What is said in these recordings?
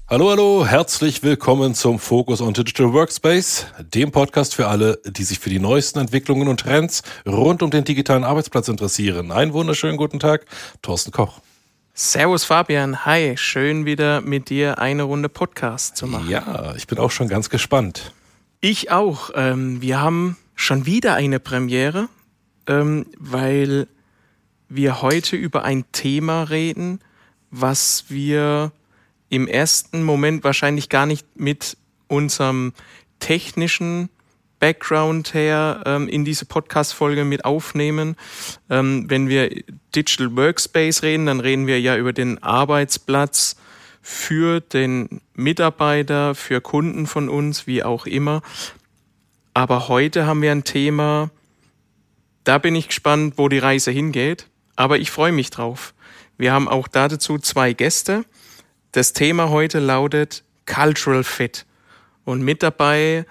Hallo, hallo, herzlich willkommen zum Focus on Digital Workspace, dem Podcast für alle, die sich für die neuesten Entwicklungen und Trends rund um den digitalen Arbeitsplatz interessieren. Einen wunderschönen guten Tag, Thorsten Koch. Servus Fabian, hi, schön wieder mit dir eine Runde Podcast zu machen. Ja, ich bin auch schon ganz gespannt. Ich auch. Wir haben schon wieder eine Premiere, weil wir heute über ein Thema reden, was wir im ersten Moment wahrscheinlich gar nicht mit unserem technischen Background her in diese Podcast-Folge mit aufnehmen. Wenn wir Digital Workspace reden, dann reden wir ja über den Arbeitsplatz für den Mitarbeiter, für Kunden von uns, wie auch immer. Aber heute haben wir ein Thema, da bin ich gespannt, wo die Reise hingeht. Aber ich freue mich drauf. Wir haben auch dazu 2 Gäste. Das Thema heute lautet Cultural Fit. Und mit dabei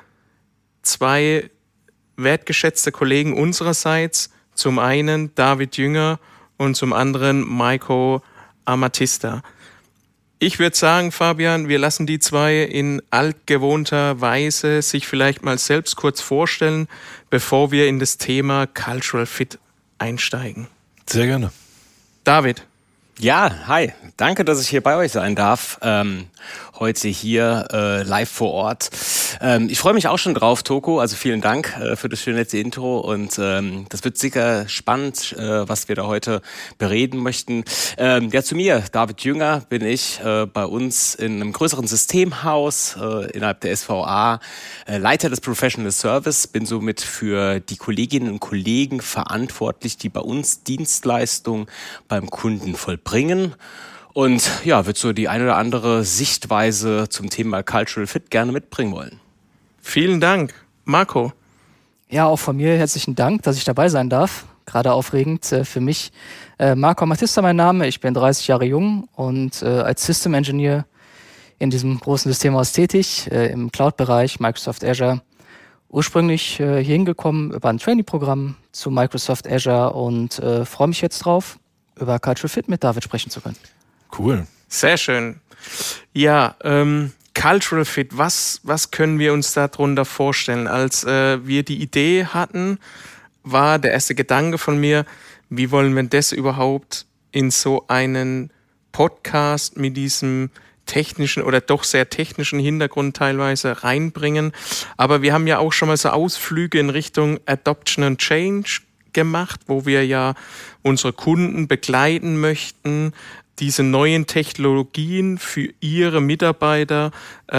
2 wertgeschätzte Kollegen unsererseits. Zum einen David Jünger und zum anderen Maiko Amatista. Ich würde sagen, Fabian, wir lassen die 2 in altgewohnter Weise sich vielleicht mal selbst kurz vorstellen, bevor wir in das Thema Cultural Fit einsteigen. Sehr gerne. David. Ja, hi. Danke, dass ich hier bei euch sein darf. Heute hier live vor Ort. Ich freue mich auch schon drauf, Toko. Also vielen Dank für das schöne letzte Intro. Und das wird sicher spannend, was wir da heute bereden möchten. Ja, zu mir, David Jünger, bin ich bei uns in einem größeren Systemhaus innerhalb der SVA, Leiter des Professional Service. Bin somit für die Kolleginnen und Kollegen verantwortlich, die bei uns Dienstleistungen beim Kunden vollbringen. Und ja, wird so die eine oder andere Sichtweise zum Thema Cultural Fit gerne mitbringen wollen. Vielen Dank. Marco. Ja, auch von mir herzlichen Dank, dass ich dabei sein darf. Gerade aufregend für mich. Marco Amatista mein Name, ich bin 30 Jahre jung und als System Engineer in diesem großen Systemhaus tätig, im Cloud-Bereich, Microsoft Azure. Ursprünglich hier hingekommen über ein Trainee-Programm zu Microsoft Azure und freue mich jetzt drauf, über Cultural Fit mit David sprechen zu können. Cool. Sehr schön. Ja, Cultural Fit, was können wir uns darunter vorstellen? Als wir die Idee hatten, war der erste Gedanke von mir, wie wollen wir das überhaupt in so einen Podcast mit diesem technischen oder doch sehr technischen Hintergrund teilweise reinbringen. Aber wir haben ja auch schon mal so Ausflüge in Richtung Adoption and Change gemacht, wo wir ja unsere Kunden begleiten möchten, diese neuen Technologien für ihre Mitarbeiter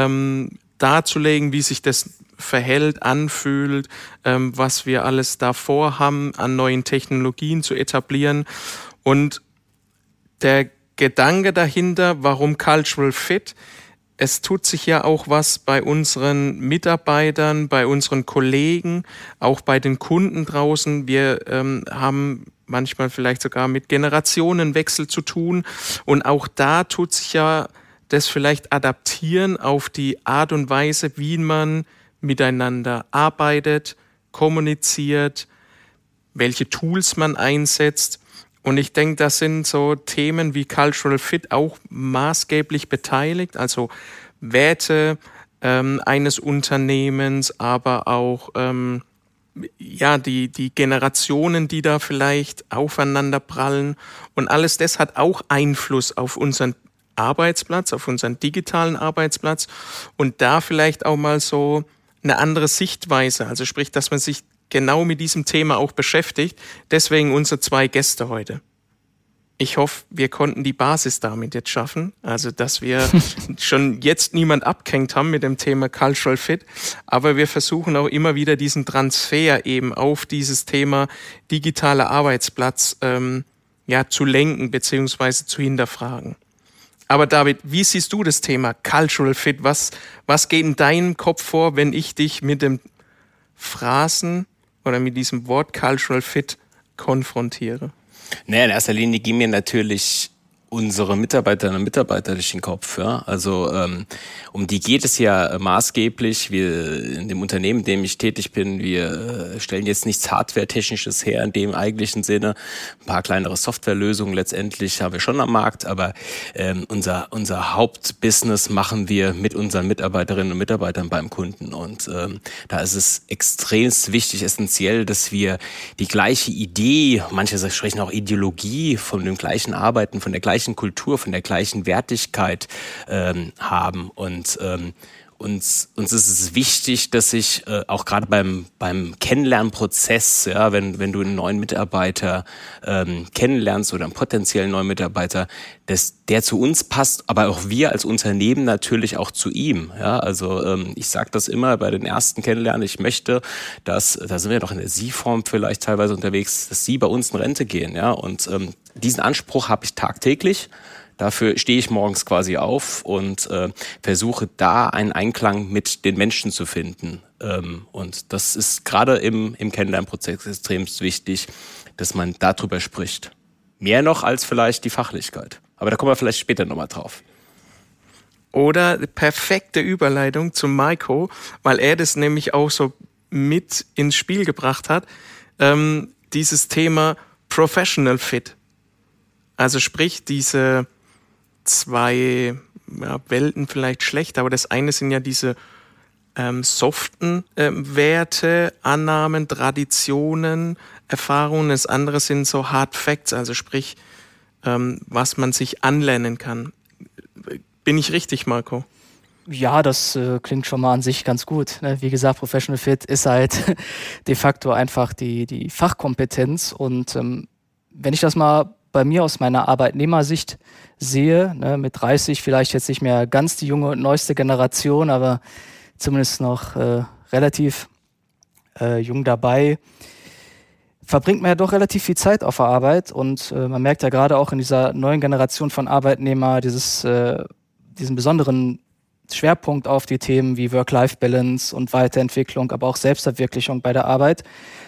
darzulegen, wie sich das verhält, anfühlt, was wir alles davor haben, an neuen Technologien zu etablieren. Und der Gedanke dahinter, warum Cultural Fit? Es tut sich ja auch was bei unseren Mitarbeitern, bei unseren Kollegen, auch bei den Kunden draußen. Wir haben manchmal vielleicht sogar mit Generationenwechsel zu tun. Und auch da tut sich ja das vielleicht adaptieren auf die Art und Weise, wie man miteinander arbeitet, kommuniziert, welche Tools man einsetzt. Und ich denke, das sind so Themen wie Cultural Fit auch maßgeblich beteiligt, also Werte eines Unternehmens, aber auch die Generationen, die da vielleicht aufeinander prallen. Und alles das hat auch Einfluss auf unseren Arbeitsplatz, auf unseren digitalen Arbeitsplatz. Und da vielleicht auch mal so eine andere Sichtweise, also sprich, dass man sich genau mit diesem Thema auch beschäftigt. Deswegen unsere 2 Gäste heute. Ich hoffe, wir konnten die Basis damit jetzt schaffen. Also, dass wir schon jetzt niemand abgehängt haben mit dem Thema Cultural Fit. Aber wir versuchen auch immer wieder diesen Transfer eben auf dieses Thema digitaler Arbeitsplatz zu lenken beziehungsweise zu hinterfragen. Aber David, wie siehst du das Thema Cultural Fit? Was geht in deinem Kopf vor, wenn ich dich mit dem Phrasen oder mit diesem Wort Cultural Fit konfrontiere? Naja, in erster Linie ging mir natürlich unsere Mitarbeiterinnen und Mitarbeiter durch den Kopf. Ja? Also um die geht es ja maßgeblich. Wir in dem Unternehmen, in dem ich tätig bin, wir stellen jetzt nichts Hardware-Technisches her in dem eigentlichen Sinne. Ein paar kleinere Softwarelösungen letztendlich haben wir schon am Markt, aber unser Hauptbusiness machen wir mit unseren Mitarbeiterinnen und Mitarbeitern beim Kunden. Und da ist es extremst wichtig, essentiell, dass wir die gleiche Idee, manche sprechen auch Ideologie, von dem gleichen Arbeiten, von der gleichen Kultur, von der gleichen Wertigkeit haben. Und uns ist es wichtig, dass ich auch gerade beim Kennenlernprozess, ja, wenn du einen neuen Mitarbeiter kennenlernst oder einen potenziellen neuen Mitarbeiter, dass der zu uns passt, aber auch wir als Unternehmen natürlich auch zu ihm. Ja, also ich sage das immer bei den ersten Kennenlernen, ich möchte, dass, da sind wir noch in der Sie-Form vielleicht teilweise unterwegs, dass Sie bei uns in Rente gehen. Ja, und diesen Anspruch habe ich tagtäglich. Dafür stehe ich morgens quasi auf und versuche da einen Einklang mit den Menschen zu finden. Und das ist gerade im Kennenlernprozess extrem wichtig, dass man darüber spricht. Mehr noch als vielleicht die Fachlichkeit. Aber da kommen wir vielleicht später nochmal drauf. Oder perfekte Überleitung zu Maiko, weil er das nämlich auch so mit ins Spiel gebracht hat. Dieses Thema Professional Fit. Also sprich, diese zwei Welten vielleicht schlecht, aber das eine sind ja diese soften Werte, Annahmen, Traditionen, Erfahrungen. Das andere sind so Hard Facts, also sprich, was man sich anlernen kann. Bin ich richtig, Marco? Ja, das klingt schon mal an sich ganz gut. Ne? Wie gesagt, Professional Fit ist halt de facto einfach die Fachkompetenz. Und wenn ich das mal bei mir aus meiner Arbeitnehmersicht sehe, ne, mit 30 vielleicht jetzt nicht mehr ganz die junge und neueste Generation, aber zumindest noch relativ jung dabei, verbringt man ja doch relativ viel Zeit auf der Arbeit und man merkt ja gerade auch in dieser neuen Generation von Arbeitnehmer diesen besonderen Schwerpunkt auf die Themen wie Work-Life-Balance und Weiterentwicklung, aber auch Selbstverwirklichung bei der Arbeit.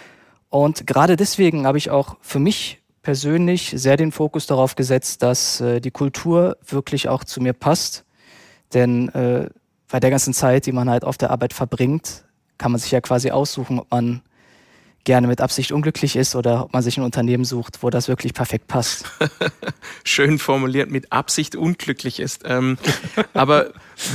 Und gerade deswegen habe ich auch für mich persönlich sehr den Fokus darauf gesetzt, dass die Kultur wirklich auch zu mir passt. Denn bei der ganzen Zeit, die man halt auf der Arbeit verbringt, kann man sich ja quasi aussuchen, ob man gerne mit Absicht unglücklich ist oder ob man sich ein Unternehmen sucht, wo das wirklich perfekt passt. Schön formuliert, mit Absicht unglücklich ist. Aber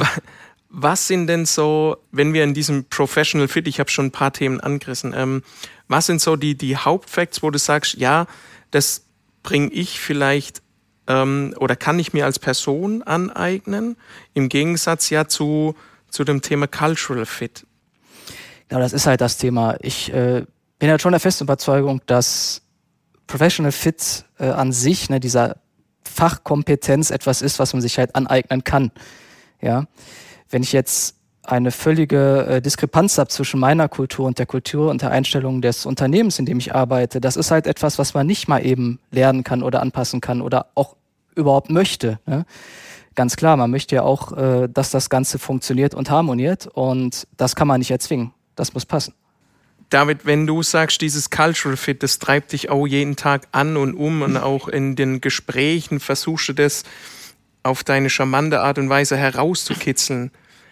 was sind denn so, wenn wir in diesem Professional Fit, ich habe schon ein paar Themen angerissen, was sind so die Hauptfacts, wo du sagst, ja, das bringe ich vielleicht oder kann ich mir als Person aneignen, im Gegensatz ja zu dem Thema Cultural Fit? Genau, das ist halt das Thema. Ich bin halt schon der festen Überzeugung, dass Professional Fit an sich, ne, dieser Fachkompetenz etwas ist, was man sich halt aneignen kann. Ja, wenn ich jetzt eine völlige Diskrepanz habe zwischen meiner Kultur und der Einstellung des Unternehmens, in dem ich arbeite, das ist halt etwas, was man nicht mal eben lernen kann oder anpassen kann oder auch überhaupt möchte. Ne? Ganz klar, man möchte ja auch, dass das Ganze funktioniert und harmoniert und das kann man nicht erzwingen. Das muss passen. David, wenn du sagst, dieses Cultural Fit, das treibt dich auch jeden Tag an und und auch in den Gesprächen versuchst du das auf deine charmante Art und Weise herauszukitzeln.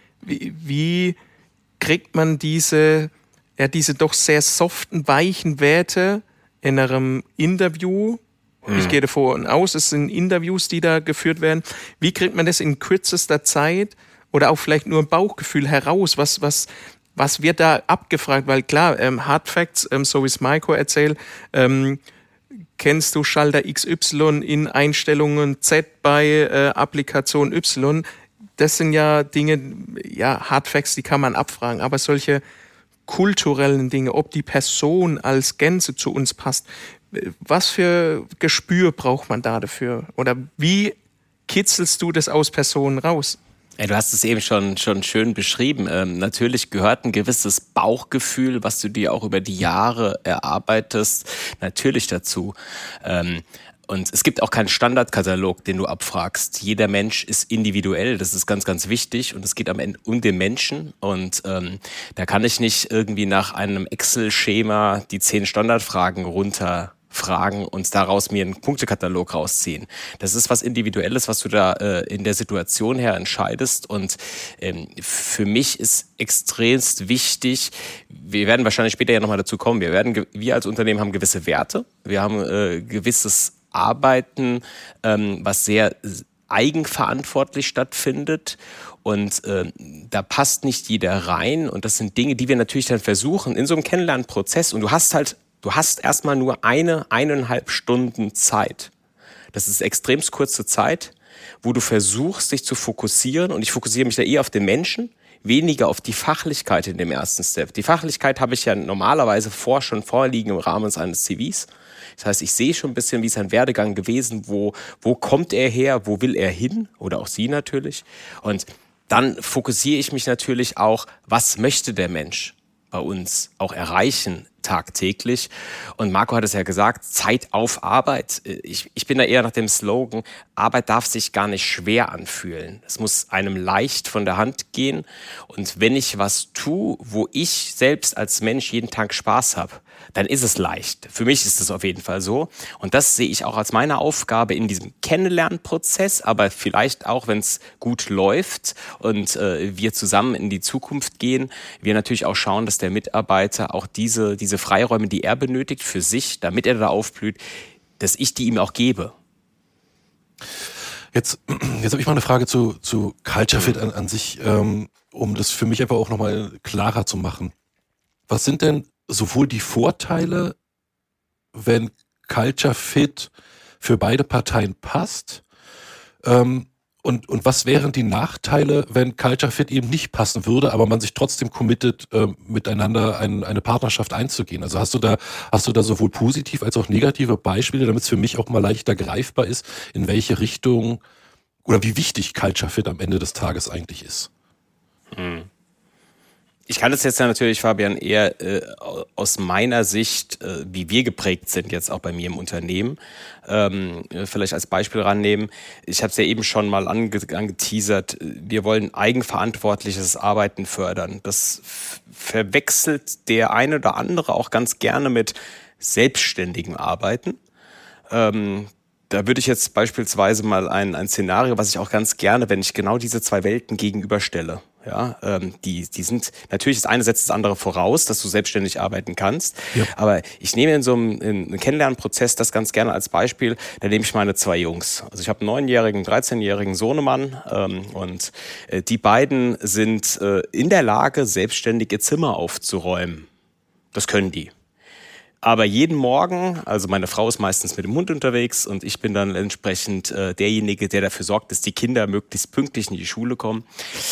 Wie kriegt man diese doch sehr soften, weichen Werte in einem Interview? Ich gehe davon aus, es sind Interviews, die da geführt werden. Wie kriegt man das in kürzester Zeit oder auch vielleicht nur ein Bauchgefühl heraus? Was wird da abgefragt? Weil klar, Hard Facts, so wie es Maiko erzählt, kennst du Schalter XY in Einstellungen Z bei Applikation Y? Das sind ja Dinge, ja, Hard Facts, die kann man abfragen. Aber solche kulturellen Dinge, ob die Person als Gänze zu uns passt, was für Gespür braucht man da dafür? Oder wie kitzelst du das aus Personen raus? Ja, du hast es eben schon schön beschrieben. Natürlich gehört ein gewisses Bauchgefühl, was du dir auch über die Jahre erarbeitest, natürlich dazu. Und es gibt auch keinen Standardkatalog, den du abfragst. Jeder Mensch ist individuell, das ist ganz, ganz wichtig. Und es geht am Ende um den Menschen. Und da kann ich nicht irgendwie nach einem Excel-Schema die 10 Standardfragen runterfragen. fragen und daraus mir einen Punktekatalog rausziehen. Das ist was Individuelles, was du da in der Situation her entscheidest. Und für mich ist extremst wichtig, wir werden wahrscheinlich später ja nochmal dazu kommen, wir als Unternehmen haben gewisse Werte, wir haben gewisses Arbeiten, was sehr eigenverantwortlich stattfindet. Und da passt nicht jeder rein. Und das sind Dinge, die wir natürlich dann versuchen in so einem Kennenlernprozess. Und du hast erstmal nur 1,5 Stunden Zeit. Das ist extremst kurze Zeit, wo du versuchst, dich zu fokussieren. Und ich fokussiere mich da eher auf den Menschen, weniger auf die Fachlichkeit in dem ersten Step. Die Fachlichkeit habe ich ja normalerweise schon vorliegen im Rahmen eines CVs. Das heißt, ich sehe schon ein bisschen, wie ist sein Werdegang gewesen, wo kommt er her, wo will er hin, oder auch sie natürlich. Und dann fokussiere ich mich natürlich auch, was möchte der Mensch bei uns auch erreichen tagtäglich. Und Marco hat es ja gesagt, Zeit auf Arbeit. Ich bin da eher nach dem Slogan, Arbeit darf sich gar nicht schwer anfühlen. Es muss einem leicht von der Hand gehen. Und wenn ich was tue, wo ich selbst als Mensch jeden Tag Spaß habe, dann ist es leicht. Für mich ist es auf jeden Fall so. Und das sehe ich auch als meine Aufgabe in diesem Kennenlernprozess, aber vielleicht auch, wenn es gut läuft und wir zusammen in die Zukunft gehen, wir natürlich auch schauen, dass der Mitarbeiter auch diese Freiräume, die er benötigt für sich, damit er da aufblüht, dass ich die ihm auch gebe. Jetzt habe ich mal eine Frage zu Culture Fit an sich, um das für mich einfach auch nochmal klarer zu machen. Was sind denn sowohl die Vorteile, wenn Culture Fit für beide Parteien passt, und was wären die Nachteile, wenn Culture Fit eben nicht passen würde, aber man sich trotzdem committet, miteinander eine Partnerschaft einzugehen? Also hast du da sowohl positiv als auch negative Beispiele, damit es für mich auch mal leichter greifbar ist, in welche Richtung oder wie wichtig Culture Fit am Ende des Tages eigentlich ist? Ich kann das jetzt ja natürlich, Fabian, eher aus meiner Sicht, wie wir geprägt sind, jetzt auch bei mir im Unternehmen, vielleicht als Beispiel rannehmen. Ich habe es ja eben schon mal angeteasert. Wir wollen eigenverantwortliches Arbeiten fördern. Das verwechselt der eine oder andere auch ganz gerne mit selbstständigem Arbeiten. Da würde ich jetzt beispielsweise mal ein Szenario, was ich auch ganz gerne, wenn ich genau diese zwei Welten gegenüberstelle. Ja, die sind, natürlich das eine setzt das andere voraus, dass du selbstständig arbeiten kannst. Ja. Aber ich nehme in so einem Kennenlernprozess das ganz gerne als Beispiel. Da nehme ich meine zwei Jungs. Also ich habe einen 9-jährigen, 13-jährigen Sohnemann, und die beiden sind in der Lage, selbstständig ihr Zimmer aufzuräumen. Das können die. Aber jeden Morgen, also meine Frau ist meistens mit dem Hund unterwegs und ich bin dann entsprechend derjenige, der dafür sorgt, dass die Kinder möglichst pünktlich in die Schule kommen,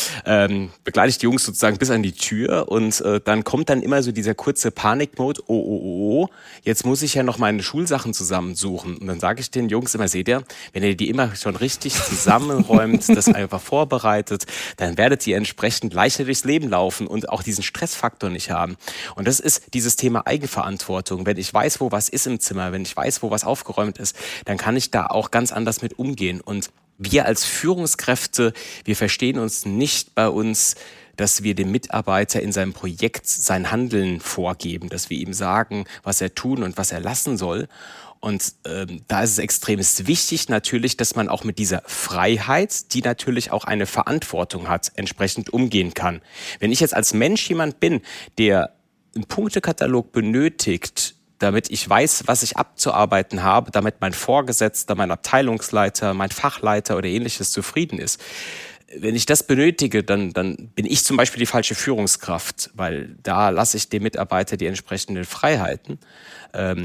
begleite ich die Jungs sozusagen bis an die Tür und dann kommt dann immer so dieser kurze Panikmode, oh, jetzt muss ich ja noch meine Schulsachen zusammensuchen. Und dann sage ich den Jungs immer, seht ihr, wenn ihr die immer schon richtig zusammenräumt, das einfach vorbereitet, dann werdet ihr entsprechend leichter durchs Leben laufen und auch diesen Stressfaktor nicht haben. Und das ist dieses Thema Eigenverantwortung. Wenn ich weiß, wo was ist im Zimmer, wenn ich weiß, wo was aufgeräumt ist, dann kann ich da auch ganz anders mit umgehen. Und wir als Führungskräfte, wir verstehen uns nicht bei uns, dass wir dem Mitarbeiter in seinem Projekt sein Handeln vorgeben, dass wir ihm sagen, was er tun und was er lassen soll. Und da ist es extrem wichtig natürlich, dass man auch mit dieser Freiheit, die natürlich auch eine Verantwortung hat, entsprechend umgehen kann. Wenn ich jetzt als Mensch jemand bin, der einen Punktekatalog benötigt, damit ich weiß, was ich abzuarbeiten habe, damit mein Vorgesetzter, mein Abteilungsleiter, mein Fachleiter oder ähnliches zufrieden ist. Wenn ich das benötige, dann bin ich zum Beispiel die falsche Führungskraft, weil da lasse ich dem Mitarbeiter die entsprechenden Freiheiten. Das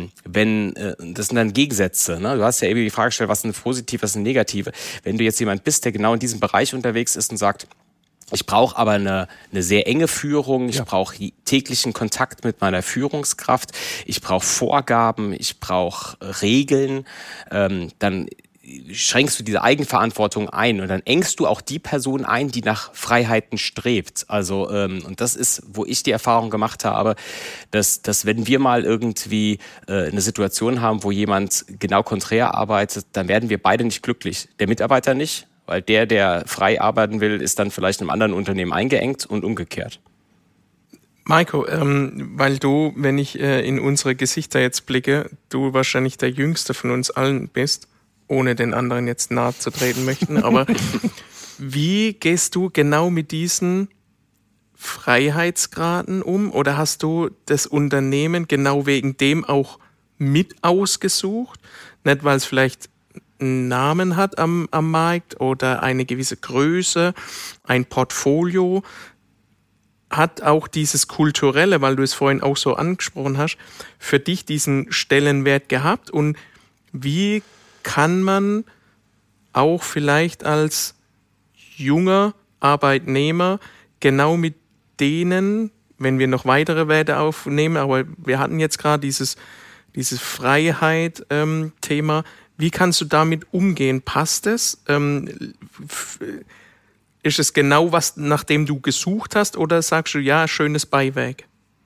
sind dann Gegensätze. Ne? Du hast ja eben die Frage gestellt, was ist ein Positiv, was ist ein Negative. Wenn du jetzt jemand bist, der genau in diesem Bereich unterwegs ist und sagt, ich brauche aber eine sehr enge Führung, ich brauche täglichen Kontakt mit meiner Führungskraft, ich brauche Vorgaben, ich brauche Regeln, dann schränkst du diese Eigenverantwortung ein und dann engst du auch die Person ein, die nach Freiheiten strebt. Also und das ist, wo ich die Erfahrung gemacht habe, dass wenn wir mal irgendwie eine Situation haben, wo jemand genau konträr arbeitet, dann werden wir beide nicht glücklich. Der Mitarbeiter nicht, weil der frei arbeiten will, ist dann vielleicht in einem anderen Unternehmen eingeengt und umgekehrt. Marco, weil du, wenn ich in unsere Gesichter jetzt blicke, du wahrscheinlich der Jüngste von uns allen bist, ohne den anderen jetzt nahe zu treten möchten, aber wie gehst du genau mit diesen Freiheitsgraden um? Oder hast du das Unternehmen genau wegen dem auch mit ausgesucht? Nicht, weil es vielleicht einen Namen hat am Markt oder eine gewisse Größe, ein Portfolio. Hat auch dieses Kulturelle, weil du es vorhin auch so angesprochen hast, für dich diesen Stellenwert gehabt? Und wie kann man auch vielleicht als junger Arbeitnehmer genau mit denen, wenn wir noch weitere Werte aufnehmen, aber wir hatten jetzt gerade dieses Freiheit-Thema, wie kannst du damit umgehen? Passt es? Ist es genau was, nach dem du gesucht hast, oder sagst du, ja, schönes Beiwerk?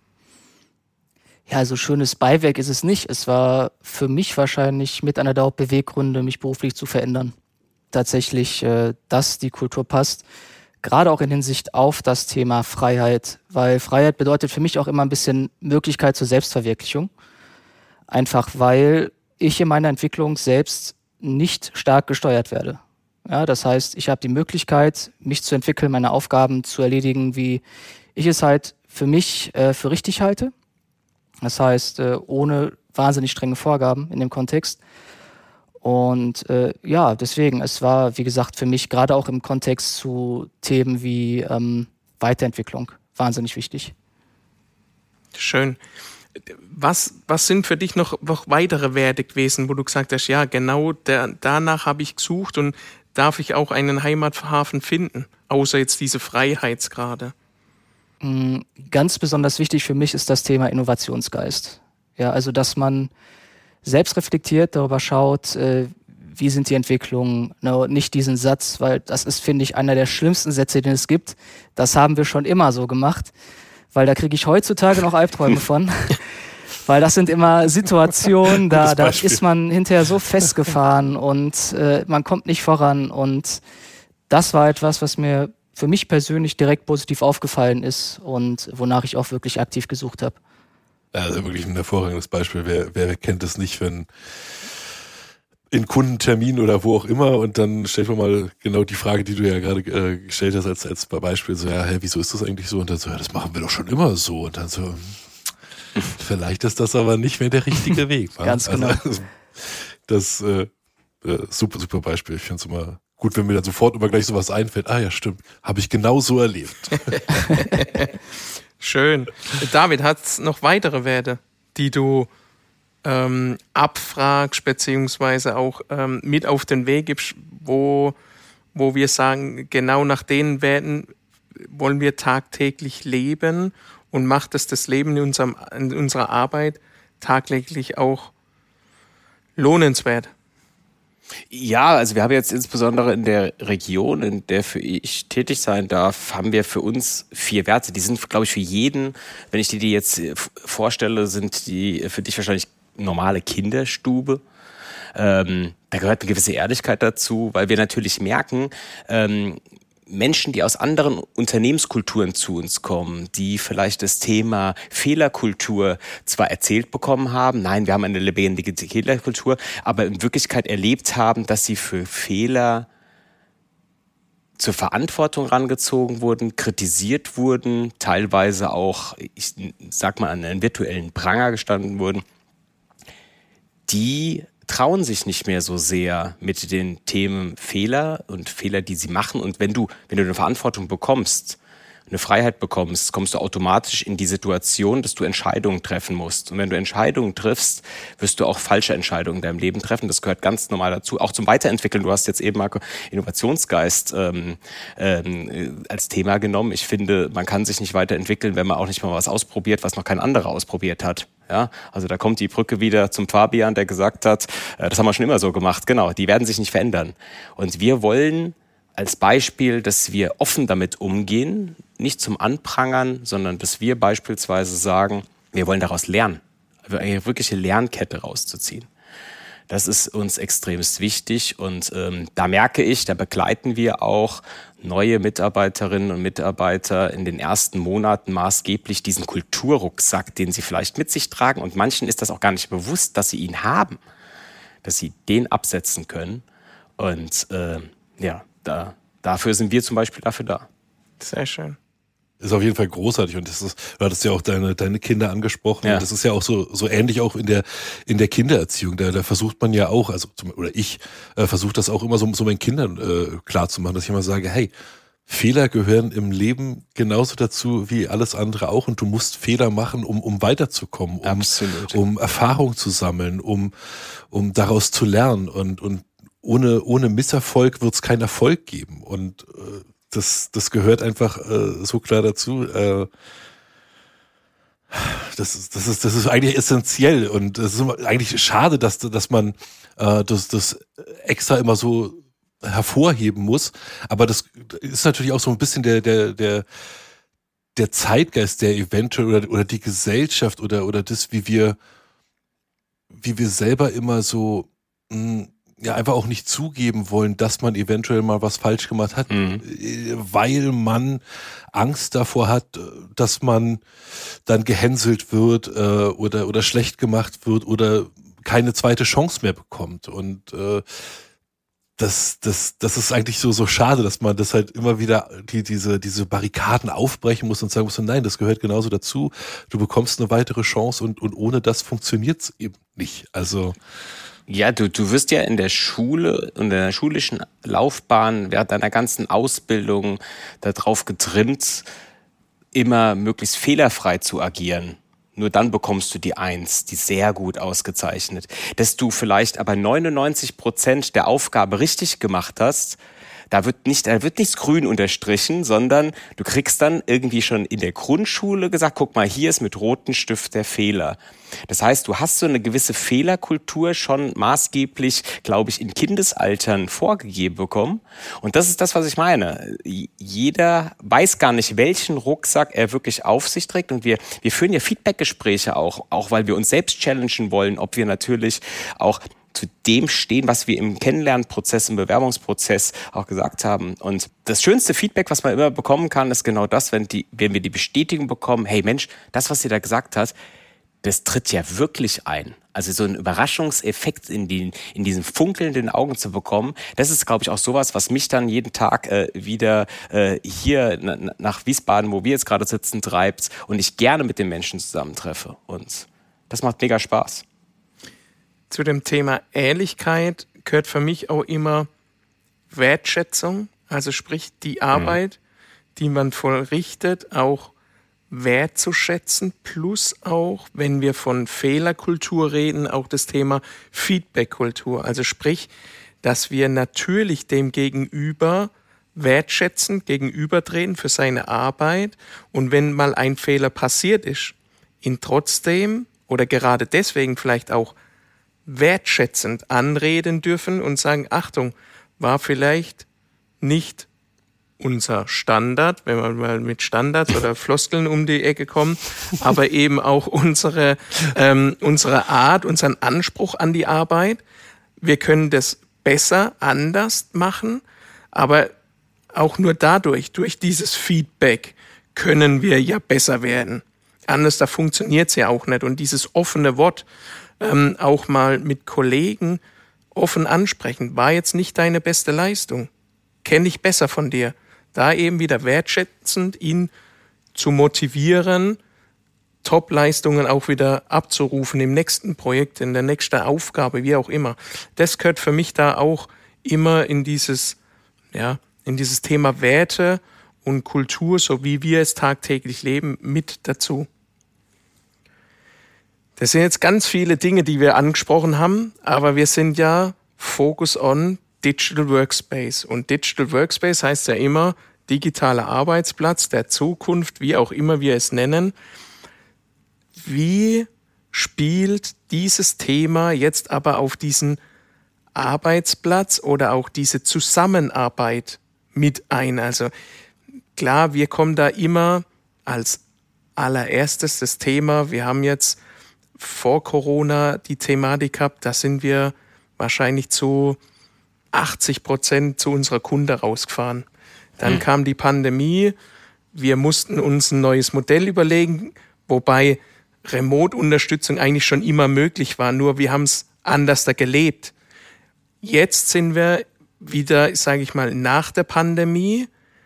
Ja, also schönes Beiwerk ist es nicht. Es war für mich wahrscheinlich mit einer der Hauptbeweggründe, mich beruflich zu verändern. Tatsächlich, dass die Kultur passt, gerade auch in Hinsicht auf das Thema Freiheit, weil Freiheit bedeutet für mich auch immer ein bisschen Möglichkeit zur Selbstverwirklichung. Einfach weil ich in meiner Entwicklung selbst nicht stark gesteuert werde. Ja, das heißt, ich habe die Möglichkeit, mich zu entwickeln, meine Aufgaben zu erledigen, wie ich es halt für mich für richtig halte. Das heißt, ohne wahnsinnig strenge Vorgaben in dem Kontext. Und ja, deswegen, es war, wie gesagt, für mich gerade auch im Kontext zu Themen wie Weiterentwicklung wahnsinnig wichtig. Schön. Was sind für dich noch weitere Werte gewesen, wo du gesagt hast, ja, genau danach habe ich gesucht und darf ich auch einen Heimathafen finden, außer jetzt diese Freiheitsgrade? Ganz besonders wichtig für mich ist das Thema Innovationsgeist. Ja, also dass man selbst reflektiert, darüber schaut, wie sind die Entwicklungen, nicht diesen Satz, weil das ist, finde ich, einer der schlimmsten Sätze, den es gibt. Das haben wir schon immer so gemacht, weil da kriege ich heutzutage noch Albträume von. Weil das sind immer Situationen, da ist man hinterher so festgefahren und man kommt nicht voran. Und das war etwas, was mir für mich persönlich direkt positiv aufgefallen ist und wonach ich auch wirklich aktiv gesucht habe. Also wirklich ein hervorragendes Beispiel. Wer kennt es nicht, wenn in Kundentermin oder wo auch immer, und dann stellt man mal genau die Frage, die du ja gerade gestellt hast als Beispiel, so, ja, wieso ist das eigentlich so? Und dann so, ja, das machen wir doch schon immer so. Und dann so, vielleicht ist das aber nicht mehr der richtige Weg. Ganz genau. Also, das super Beispiel. Ich finde es immer gut, wenn mir dann sofort immer gleich sowas einfällt. Ah ja, stimmt. Habe ich genau so erlebt. Schön. David, hat es noch weitere Werte, die du abfragst, beziehungsweise auch mit auf den Weg gibst, wo wir sagen, genau nach den Werten wollen wir tagtäglich leben und macht es das Leben in unserer Arbeit tagtäglich auch lohnenswert? Ja, also wir haben jetzt insbesondere in der Region, in der ich tätig sein darf, haben wir für uns 4 Werte. Die sind, glaube ich, für jeden, wenn ich dir die jetzt vorstelle, sind die für dich wahrscheinlich normale Kinderstube. Da gehört eine gewisse Ehrlichkeit dazu, weil wir natürlich merken, Menschen, die aus anderen Unternehmenskulturen zu uns kommen, die vielleicht das Thema Fehlerkultur zwar erzählt bekommen haben, nein, wir haben eine lebendige Fehlerkultur, aber in Wirklichkeit erlebt haben, dass sie für Fehler zur Verantwortung rangezogen wurden, kritisiert wurden, teilweise auch, ich sag mal, an einen virtuellen Pranger gestanden wurden, die trauen sich nicht mehr so sehr mit den Themen Fehler und Fehler, die sie machen. Und wenn du eine Verantwortung bekommst, eine Freiheit bekommst, kommst du automatisch in die Situation, dass du Entscheidungen treffen musst. Und wenn du Entscheidungen triffst, wirst du auch falsche Entscheidungen in deinem Leben treffen. Das gehört ganz normal dazu. Auch zum Weiterentwickeln. Du hast jetzt eben, Marco, Innovationsgeist als Thema genommen. Ich finde, man kann sich nicht weiterentwickeln, wenn man auch nicht mal was ausprobiert, was noch kein anderer ausprobiert hat. Ja, also da kommt die Brücke wieder zum Fabian, der gesagt hat, das haben wir schon immer so gemacht. Genau, die werden sich nicht verändern. Und wir wollen als Beispiel, dass wir offen damit umgehen, nicht zum Anprangern, sondern dass wir beispielsweise sagen, wir wollen daraus lernen, also eine wirkliche Lernkette rauszuziehen. Das ist uns extremst wichtig und da merke ich, da begleiten wir auch neue Mitarbeiterinnen und Mitarbeiter in den ersten Monaten maßgeblich diesen Kulturrucksack, den sie vielleicht mit sich tragen. Und manchen ist das auch gar nicht bewusst, dass sie ihn haben, dass sie den absetzen können. Und dafür sind wir zum Beispiel dafür da. Sehr schön. Ist auf jeden Fall großartig und das ist, du hattest ja auch deine Kinder angesprochen. Ja. Und das ist ja auch so ähnlich auch in der Kindererziehung. Da versucht man ja auch, ich versuche das auch immer so meinen Kindern klar zu machen, dass ich immer sage, hey, Fehler gehören im Leben genauso dazu wie alles andere auch und du musst Fehler machen, um weiterzukommen, um Erfahrung zu sammeln, um daraus zu lernen und ohne Misserfolg wird es keinen Erfolg geben und das gehört einfach so klar dazu. Das ist eigentlich essentiell und es ist eigentlich schade, dass man das extra immer so hervorheben muss. Aber das ist natürlich auch so ein bisschen der Zeitgeist, der eventuell oder die Gesellschaft oder das, wie wir selber immer so einfach auch nicht zugeben wollen, dass man eventuell mal was falsch gemacht hat, weil man Angst davor hat, dass man dann gehänselt wird oder schlecht gemacht wird oder keine zweite Chance mehr bekommt. Und das ist eigentlich so schade, dass man das halt immer wieder diese Barrikaden aufbrechen muss und sagen muss, nein, das gehört genauso dazu. Du bekommst eine weitere Chance und ohne das funktioniert's eben nicht. Also ja, du wirst ja in der Schule und in der schulischen Laufbahn während deiner ganzen Ausbildung darauf getrimmt, immer möglichst fehlerfrei zu agieren. Nur dann bekommst du die 1, die sehr gut ausgezeichnet. Dass du vielleicht aber 99% der Aufgabe richtig gemacht hast, da wird nichts grün unterstrichen, sondern du kriegst dann irgendwie schon in der Grundschule gesagt, guck mal, hier ist mit rotem Stift der Fehler. Das heißt, du hast so eine gewisse Fehlerkultur schon maßgeblich, glaube ich, in Kindesaltern vorgegeben bekommen. Und das ist das, was ich meine. Jeder weiß gar nicht, welchen Rucksack er wirklich auf sich trägt. Und wir führen ja Feedbackgespräche auch weil wir uns selbst challengen wollen, ob wir natürlich auch zu dem stehen, was wir im Kennenlernprozess, im Bewerbungsprozess auch gesagt haben. Und das schönste Feedback, was man immer bekommen kann, ist genau das, wenn wir die Bestätigung bekommen, hey Mensch, das, was ihr da gesagt hast, das tritt ja wirklich ein. Also so einen Überraschungseffekt in diesen funkelnden Augen zu bekommen, das ist, glaube ich, auch sowas, was mich dann jeden Tag wieder hier nach Wiesbaden, wo wir jetzt gerade sitzen, treibt und ich gerne mit den Menschen zusammentreffe. Und das macht mega Spaß. Zu dem Thema Ehrlichkeit gehört für mich auch immer Wertschätzung, also sprich die Arbeit, die man vollrichtet, auch wertzuschätzen, plus auch, wenn wir von Fehlerkultur reden, auch das Thema Feedbackkultur, also sprich, dass wir natürlich dem Gegenüber wertschätzend gegenübertreten für seine Arbeit und wenn mal ein Fehler passiert ist, ihn trotzdem oder gerade deswegen vielleicht auch wertschätzend anreden dürfen und sagen, Achtung, war vielleicht nicht unser Standard, wenn wir mal mit Standards oder Floskeln um die Ecke kommen, aber eben auch unsere Art, unseren Anspruch an die Arbeit. Wir können das besser, anders machen, aber auch nur dadurch, durch dieses Feedback, können wir ja besser werden. Anders, da funktioniert es ja auch nicht. Und dieses offene Wort, auch mal mit Kollegen offen ansprechen, war jetzt nicht deine beste Leistung, kenne ich besser von dir. Da eben wieder wertschätzend ihn zu motivieren, Top-Leistungen auch wieder abzurufen im nächsten Projekt, in der nächsten Aufgabe, wie auch immer. Das gehört für mich da auch immer in dieses Thema Werte und Kultur, so wie wir es tagtäglich leben, mit dazu. Das sind jetzt ganz viele Dinge, die wir angesprochen haben, aber wir sind ja Focus on Digital Workspace. Und Digital Workspace heißt ja immer digitaler Arbeitsplatz der Zukunft, wie auch immer wir es nennen. Wie spielt dieses Thema jetzt aber auf diesen Arbeitsplatz oder auch diese Zusammenarbeit mit ein? Also klar, wir kommen da immer als allererstes das Thema, wir haben jetzt vor Corona die Thematik gehabt, da sind wir wahrscheinlich zu 80% zu unserer Kunde rausgefahren. Dann kam die Pandemie, wir mussten uns ein neues Modell überlegen, wobei Remote-Unterstützung eigentlich schon immer möglich war, nur wir haben es anders da gelebt. Jetzt sind wir wieder, sage ich mal, nach der Pandemie.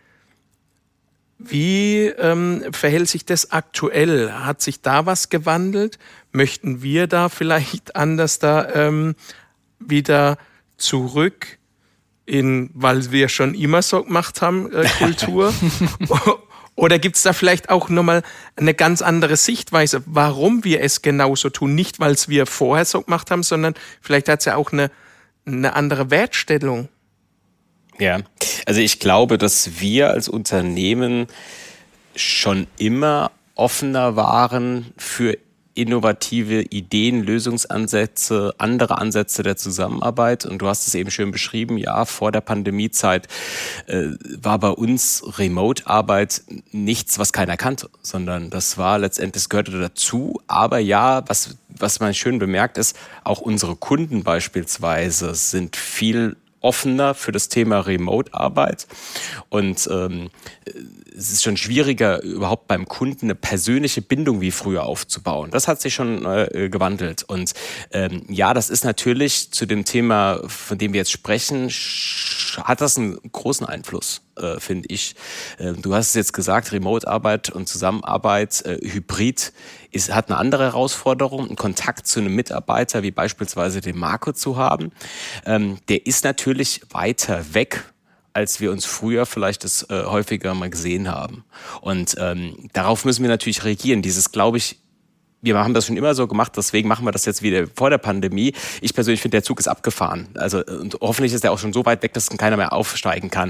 Wie verhält sich das aktuell? Hat sich da was gewandelt? Möchten wir da vielleicht anders da wieder zurück in, weil wir schon immer so gemacht haben, Kultur? Oder gibt es da vielleicht auch nochmal eine ganz andere Sichtweise, warum wir es genauso tun? Nicht, weil es wir vorher so gemacht haben, sondern vielleicht hat es ja auch eine andere Wertstellung. Ja, also ich glaube, dass wir als Unternehmen schon immer offener waren für innovative Ideen, Lösungsansätze, andere Ansätze der Zusammenarbeit. Und du hast es eben schön beschrieben, ja, vor der Pandemiezeit war bei uns Remote-Arbeit nichts, was keiner kannte, sondern das war letztendlich, das gehörte dazu. Aber ja, was man schön bemerkt ist, auch unsere Kunden beispielsweise sind viel offener für das Thema Remote-Arbeit und es ist schon schwieriger, überhaupt beim Kunden eine persönliche Bindung wie früher aufzubauen. Das hat sich schon gewandelt und ja, das ist natürlich zu dem Thema, von dem wir jetzt sprechen, hat das einen großen Einfluss, finde ich. Du hast es jetzt gesagt, Remote-Arbeit und Zusammenarbeit, Hybrid hat eine andere Herausforderung, einen Kontakt zu einem Mitarbeiter wie beispielsweise dem Marco zu haben. Der ist natürlich weiter weg, als wir uns früher vielleicht das häufiger mal gesehen haben. Und darauf müssen wir natürlich reagieren. Dieses, glaube ich, wir haben das schon immer so gemacht, deswegen machen wir das jetzt wieder vor der Pandemie. Ich persönlich finde, der Zug ist abgefahren. Also und hoffentlich ist er auch schon so weit weg, dass keiner mehr aufsteigen kann.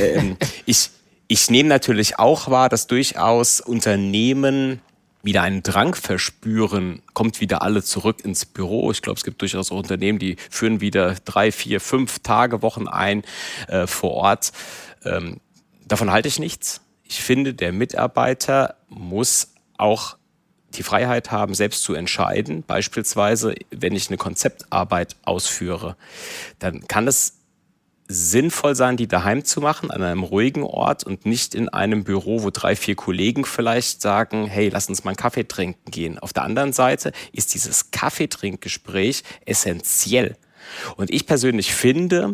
Ich nehme natürlich auch wahr, dass durchaus Unternehmen wieder einen Drang verspüren, kommt wieder alle zurück ins Büro. Ich glaube, es gibt durchaus auch Unternehmen, die führen wieder 3, 4, 5 Tagewochen ein vor Ort. Davon halte ich nichts. Ich finde, der Mitarbeiter muss auch die Freiheit haben, selbst zu entscheiden. Beispielsweise, wenn ich eine Konzeptarbeit ausführe, dann kann es sinnvoll sein, die daheim zu machen, an einem ruhigen Ort und nicht in einem Büro, wo 3, 4 Kollegen vielleicht sagen, hey, lass uns mal einen Kaffee trinken gehen. Auf der anderen Seite ist dieses Kaffeetrinkgespräch essentiell. Und ich persönlich finde,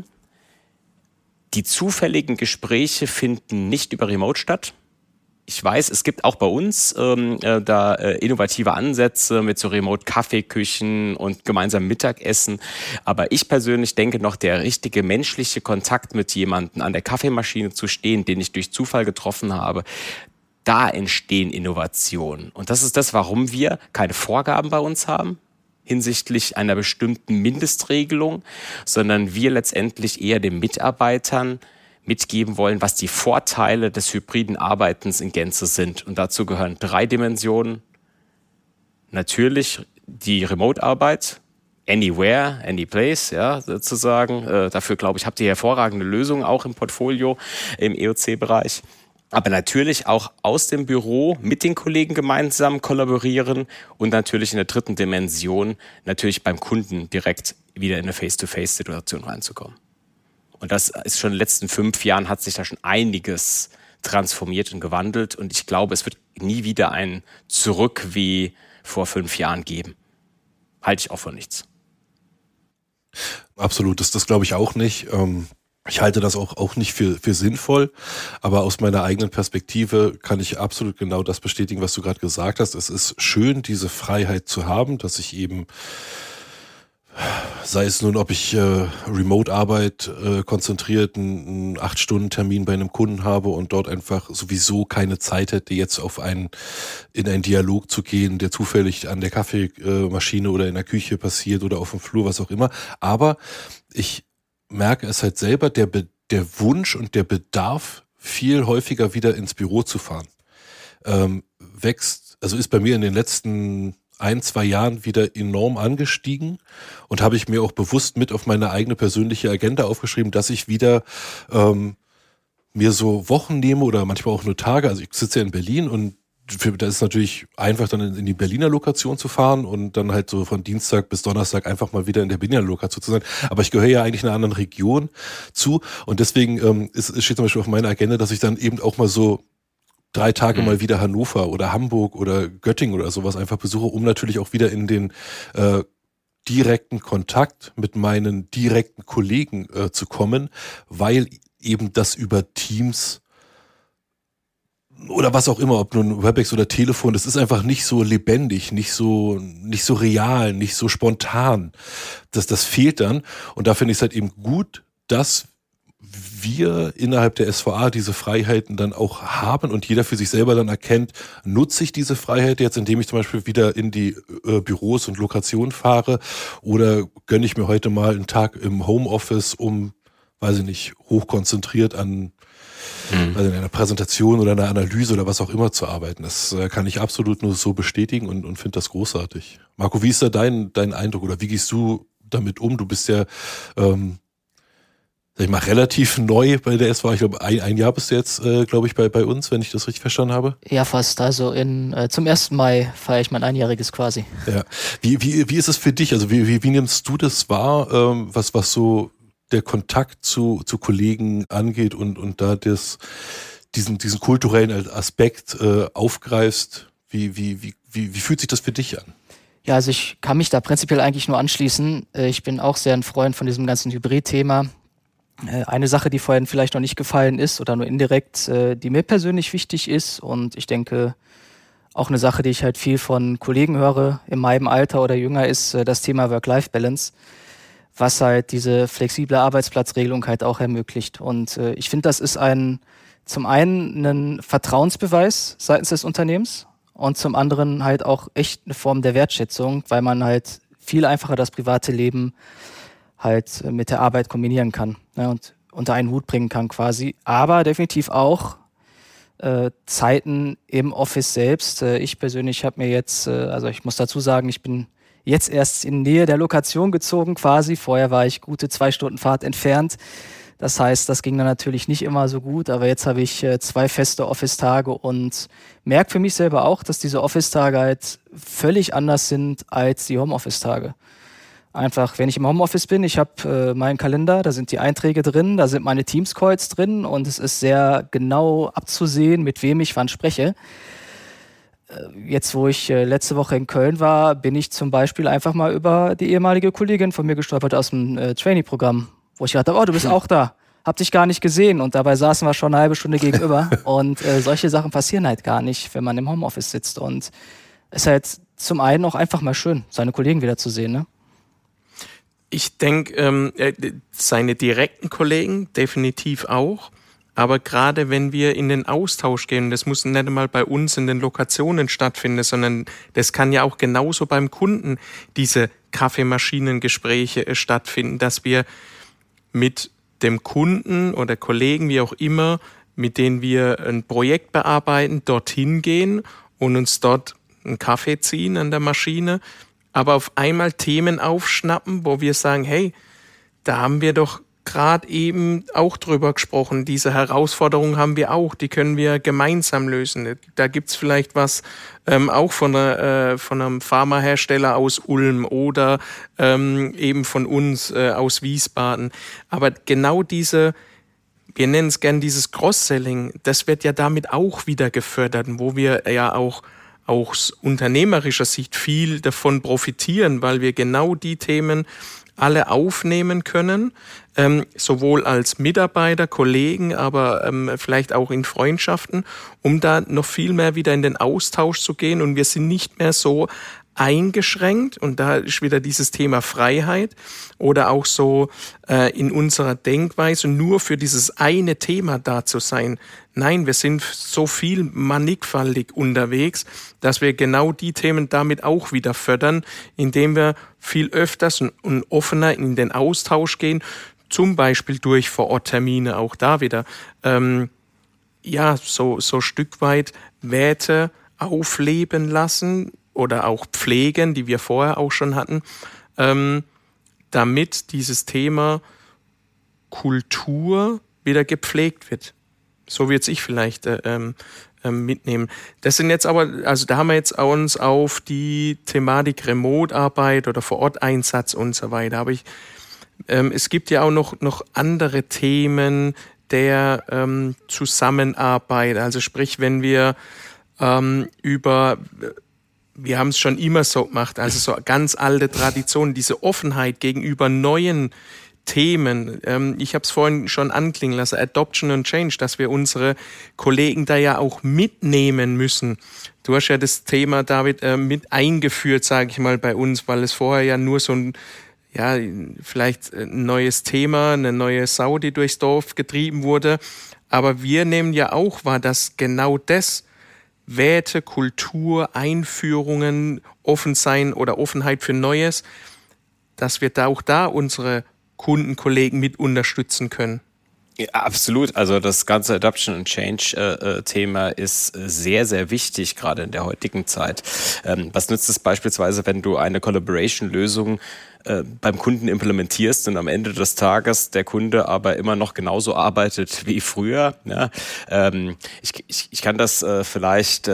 die zufälligen Gespräche finden nicht über Remote statt. Ich weiß, es gibt auch bei uns innovative Ansätze mit so Remote-Kaffeeküchen und gemeinsam Mittagessen. Aber ich persönlich denke noch, der richtige menschliche Kontakt mit jemandem an der Kaffeemaschine zu stehen, den ich durch Zufall getroffen habe, da entstehen Innovationen. Und das ist das, warum wir keine Vorgaben bei uns haben hinsichtlich einer bestimmten Mindestregelung, sondern wir letztendlich eher den Mitarbeitern mitgeben wollen, was die Vorteile des hybriden Arbeitens in Gänze sind. Und dazu gehören 3 Dimensionen. Natürlich die Remote-Arbeit, anywhere, any place, ja, sozusagen. Dafür, glaube ich, habt ihr hervorragende Lösungen auch im Portfolio, im EOC-Bereich. Aber natürlich auch aus dem Büro mit den Kollegen gemeinsam kollaborieren und natürlich in der 3. Dimension natürlich beim Kunden direkt wieder in eine Face-to-Face-Situation reinzukommen. Und das ist schon in den letzten 5 Jahren hat sich da schon einiges transformiert und gewandelt. Und ich glaube, es wird nie wieder ein Zurück wie vor 5 Jahren geben. Halte ich auch von nichts. Absolut, das glaube ich auch nicht. Ich halte das auch nicht für sinnvoll. Aber aus meiner eigenen Perspektive kann ich absolut genau das bestätigen, was du gerade gesagt hast. Es ist schön, diese Freiheit zu haben, dass ich eben, sei es nun, ob ich Remote-Arbeit konzentriert einen 8-Stunden-Termin bei einem Kunden habe und dort einfach sowieso keine Zeit hätte, jetzt in einen Dialog zu gehen, der zufällig an der Kaffeemaschine oder in der Küche passiert oder auf dem Flur, was auch immer. Aber ich merke es halt selber, der Wunsch und der Bedarf, viel häufiger wieder ins Büro zu fahren, wächst, also ist bei mir in den letzten 1-2 Jahren wieder enorm angestiegen und habe ich mir auch bewusst mit auf meine eigene persönliche Agenda aufgeschrieben, dass ich wieder mir so Wochen nehme oder manchmal auch nur Tage. Also ich sitze ja in Berlin und da ist es natürlich einfach, dann in die Berliner Lokation zu fahren und dann halt so von Dienstag bis Donnerstag einfach mal wieder in der Berliner Lokation zu sein. Aber ich gehöre ja eigentlich einer anderen Region zu und deswegen steht zum Beispiel auf meiner Agenda, dass ich dann eben auch mal so 3 Tage mal wieder Hannover oder Hamburg oder Göttingen oder sowas einfach besuche, um natürlich auch wieder in den direkten Kontakt mit meinen direkten Kollegen zu kommen, weil eben das über Teams oder was auch immer, ob nun Webex oder Telefon, das ist einfach nicht so lebendig, nicht so real, nicht so spontan. Das fehlt dann. Und da finde ich es halt eben gut, dass wir innerhalb der SVA diese Freiheiten dann auch haben und jeder für sich selber dann erkennt, nutze ich diese Freiheit jetzt, indem ich zum Beispiel wieder in die Büros und Lokationen fahre oder gönne ich mir heute mal einen Tag im Homeoffice, um, weiß ich nicht, hochkonzentriert an also in einer Präsentation oder einer Analyse oder was auch immer zu arbeiten. Das kann ich absolut nur so bestätigen und finde das großartig. Marco, wie ist da dein Eindruck oder wie gehst du damit um? Du bist ja, sag ich mal, relativ neu bei der SVA. Ich glaube, ein Jahr bist du jetzt, glaube ich, bei uns, wenn ich das richtig verstanden habe. Ja, fast. Also zum 1. Mai feiere ich mein Einjähriges quasi. Ja. Wie ist es für dich? Also wie nimmst du das wahr, was so der Kontakt zu Kollegen angeht und da diesen kulturellen Aspekt aufgreifst? Wie fühlt sich das für dich an? Ja, also ich kann mich da prinzipiell eigentlich nur anschließen. Ich bin auch sehr ein Freund von diesem ganzen Hybrid-Thema. Eine Sache, die vorhin vielleicht noch nicht gefallen ist oder nur indirekt, die mir persönlich wichtig ist und ich denke auch eine Sache, die ich halt viel von Kollegen höre in meinem Alter oder jünger, ist das Thema Work-Life-Balance, was halt diese flexible Arbeitsplatzregelung halt auch ermöglicht. Und ich finde, das ist zum einen ein Vertrauensbeweis seitens des Unternehmens und zum anderen halt auch echt eine Form der Wertschätzung, weil man halt viel einfacher das private Leben halt mit der Arbeit kombinieren kann, ne, und unter einen Hut bringen kann quasi. Aber definitiv auch Zeiten im Office selbst. Ich persönlich habe mir jetzt, also ich muss dazu sagen, ich bin jetzt erst in Nähe der Lokation gezogen quasi. Vorher war ich gute 2 Stunden Fahrt entfernt. Das heißt, das ging dann natürlich nicht immer so gut, aber jetzt habe ich 2 feste Office-Tage und merke für mich selber auch, dass diese Office-Tage halt völlig anders sind als die Homeoffice-Tage. Einfach, wenn ich im Homeoffice bin, ich habe meinen Kalender, da sind die Einträge drin, da sind meine Teams-Calls drin und es ist sehr genau abzusehen, mit wem ich wann spreche. Jetzt, wo ich letzte Woche in Köln war, bin ich zum Beispiel einfach mal über die ehemalige Kollegin von mir gestolpert aus dem Trainee-Programm, wo ich dachte, oh, du bist auch da. Hab dich gar nicht gesehen und dabei saßen wir schon eine halbe Stunde gegenüber und solche Sachen passieren halt gar nicht, wenn man im Homeoffice sitzt und es ist halt zum einen auch einfach mal schön, seine Kollegen wiederzusehen, ne? Ich denke, seine direkten Kollegen definitiv auch. Aber gerade wenn wir in den Austausch gehen, das muss nicht einmal bei uns in den Lokationen stattfinden, sondern das kann ja auch genauso beim Kunden diese Kaffeemaschinengespräche stattfinden, dass wir mit dem Kunden oder Kollegen, wie auch immer, mit denen wir ein Projekt bearbeiten, dorthin gehen und uns dort einen Kaffee ziehen an der Maschine, aber auf einmal Themen aufschnappen, wo wir sagen, hey, da haben wir doch gerade eben auch drüber gesprochen. Diese Herausforderungen haben wir auch, die können wir gemeinsam lösen. Da gibt's vielleicht was auch von einem Pharmahersteller aus Ulm oder eben von uns aus Wiesbaden. Aber genau diese, wir nennen es gern dieses Cross-Selling, das wird ja damit auch wieder gefördert, wo wir ja auch aus unternehmerischer Sicht viel davon profitieren, weil wir genau die Themen alle aufnehmen können, sowohl als Mitarbeiter, Kollegen, aber vielleicht auch in Freundschaften, um da noch viel mehr wieder in den Austausch zu gehen. Und wir sind nicht mehr so eingeschränkt, und da ist wieder dieses Thema Freiheit oder auch so in unserer Denkweise nur für dieses eine Thema da zu sein. Nein, wir sind so viel mannigfaltig unterwegs, dass wir genau die Themen damit auch wieder fördern, indem wir viel öfters und offener in den Austausch gehen, zum Beispiel durch Vor-Ort-Termine, auch da wieder so Stück weit Werte aufleben lassen oder auch pflegen, die wir vorher auch schon hatten, damit dieses Thema Kultur wieder gepflegt wird. So würde ich vielleicht mitnehmen. Das sind jetzt aber, also da haben wir jetzt uns auf die Thematik Remote-Arbeit oder Vor-Ort-Einsatz und so weiter. Aber es gibt ja auch noch andere Themen der Zusammenarbeit. Also sprich, wenn wir wir haben es schon immer so gemacht, also so ganz alte Traditionen, diese Offenheit gegenüber neuen Themen. Ich habe es vorhin schon anklingen lassen, Adoption und Change, dass wir unsere Kollegen da ja auch mitnehmen müssen. Du hast ja das Thema, David, mit eingeführt, sage ich mal, bei uns, weil es vorher ja nur so vielleicht ein neues Thema, eine neue Sau, die durchs Dorf getrieben wurde. Aber wir nehmen ja auch wahr, dass genau das Werte, Kultur, Einführungen, Offensein oder Offenheit für Neues, dass wir da auch unsere Kunden, Kollegen mit unterstützen können. Ja, absolut. Also das ganze Adoption and Change Thema ist sehr, sehr wichtig, gerade in der heutigen Zeit. Was nützt es beispielsweise, wenn du eine Collaboration-Lösung beim Kunden implementierst und am Ende des Tages der Kunde aber immer noch genauso arbeitet wie früher? Ja? Ich kann das vielleicht,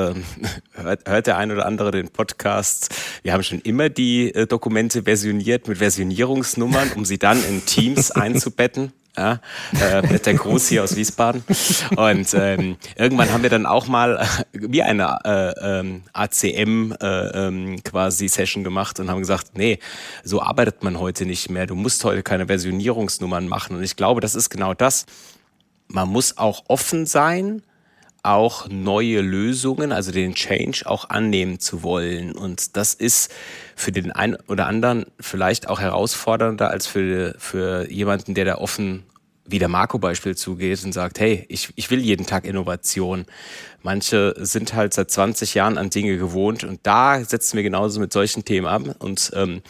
hört der ein oder andere den Podcast, wir haben schon immer die Dokumente versioniert mit Versionierungsnummern, um sie dann in Teams einzubetten. Ja, der Groß hier aus Wiesbaden. Und irgendwann haben wir dann auch mal wie eine ACM quasi Session gemacht und haben gesagt, nee, so arbeitet man heute nicht mehr. Du musst heute keine Versionierungsnummern machen. Und ich glaube, das ist genau das. Man muss auch offen sein, auch neue Lösungen, also den Change auch annehmen zu wollen. Und das ist für den einen oder anderen vielleicht auch herausfordernder als für jemanden, der da offen wie der Marco Beispiel zugeht und sagt, hey, ich will jeden Tag Innovation. Manche sind halt seit 20 Jahren an Dinge gewohnt und da setzen wir genauso mit solchen Themen ab. Und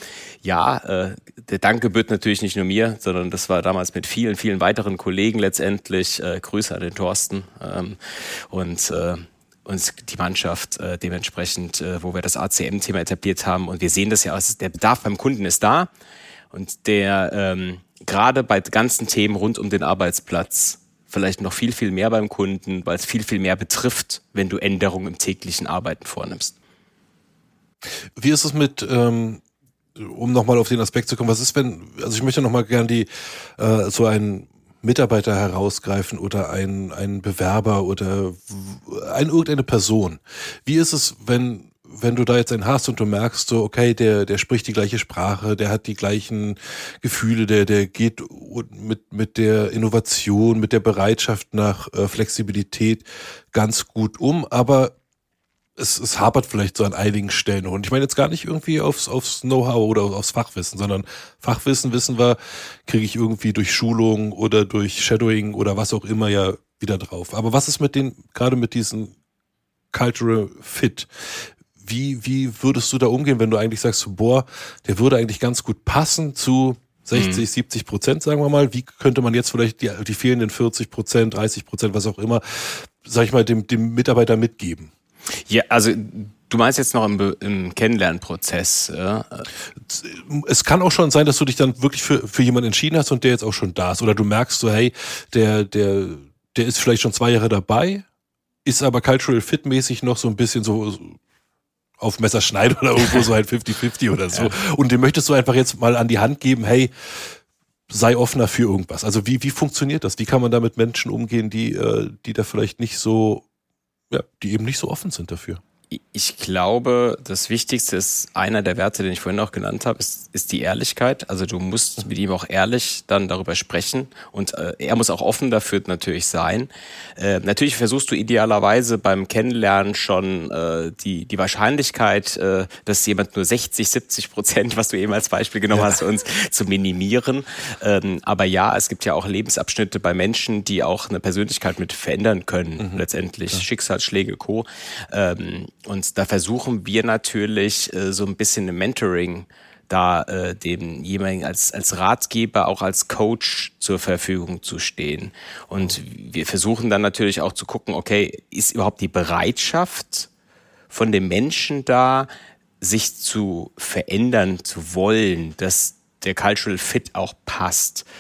der Dank gebührt natürlich nicht nur mir, sondern das war damals mit vielen, vielen weiteren Kollegen letztendlich. Grüße an den Thorsten und die Mannschaft dementsprechend, wo wir das ACM-Thema etabliert haben. Und wir sehen das ja, der Bedarf beim Kunden ist da und der gerade bei ganzen Themen rund um den Arbeitsplatz vielleicht noch viel, viel mehr beim Kunden, weil es viel, viel mehr betrifft, wenn du Änderungen im täglichen Arbeiten vornimmst. Wie ist es mit, um nochmal auf den Aspekt zu kommen, was ist, also ich möchte nochmal gern so einen Mitarbeiter herausgreifen oder einen Bewerber oder irgendeine Person. Wie ist es, wenn du da jetzt einen hast und du merkst so, okay, der spricht die gleiche Sprache, der hat die gleichen Gefühle, der geht mit der Innovation, mit der Bereitschaft nach Flexibilität ganz gut um, aber es hapert vielleicht so an einigen Stellen noch. Und ich meine jetzt gar nicht irgendwie aufs Know-how oder aufs Fachwissen, sondern Fachwissen, wissen wir, kriege ich irgendwie durch Schulung oder durch Shadowing oder was auch immer ja wieder drauf. Aber was ist gerade mit diesem Cultural Fit? Wie würdest du da umgehen, wenn du eigentlich sagst, boah, der würde eigentlich ganz gut passen zu 60-70%, sagen wir mal. Wie könnte man jetzt vielleicht die fehlenden 40%, 30%, was auch immer, sag ich mal, dem Mitarbeiter mitgeben? Ja, also du meinst jetzt noch im Kennenlernprozess. Ja? Es kann auch schon sein, dass du dich dann wirklich für jemanden entschieden hast und der jetzt auch schon da ist. Oder du merkst so, hey, der ist vielleicht schon 2 Jahre dabei, ist aber cultural fit mäßig noch so ein bisschen so auf Messerschneid oder irgendwo so halt 50-50 oder so. Ja. Und dem möchtest du einfach jetzt mal an die Hand geben, hey, sei offener für irgendwas. Also wie funktioniert das? Wie kann man da mit Menschen umgehen, die da vielleicht nicht so, ja, die eben nicht so offen sind dafür? Ich glaube, das Wichtigste ist, einer der Werte, den ich vorhin auch genannt habe, ist die Ehrlichkeit. Also du musst mit ihm auch ehrlich dann darüber sprechen und er muss auch offen dafür natürlich sein. Natürlich versuchst du idealerweise beim Kennenlernen schon die Wahrscheinlichkeit, dass jemand nur 60-70%, was du eben als Beispiel genommen hast, uns zu minimieren. Aber ja, es gibt ja auch Lebensabschnitte bei Menschen, die auch eine Persönlichkeit mit verändern können, letztendlich. Ja. Schicksalsschläge, Co. Und da versuchen wir natürlich so ein bisschen im Mentoring da dem jemanden als Ratgeber, auch als Coach zur Verfügung zu stehen. Und wir versuchen dann natürlich auch zu gucken, okay, ist überhaupt die Bereitschaft von dem Menschen da, sich zu verändern, zu wollen, dass der Cultural Fit auch passt.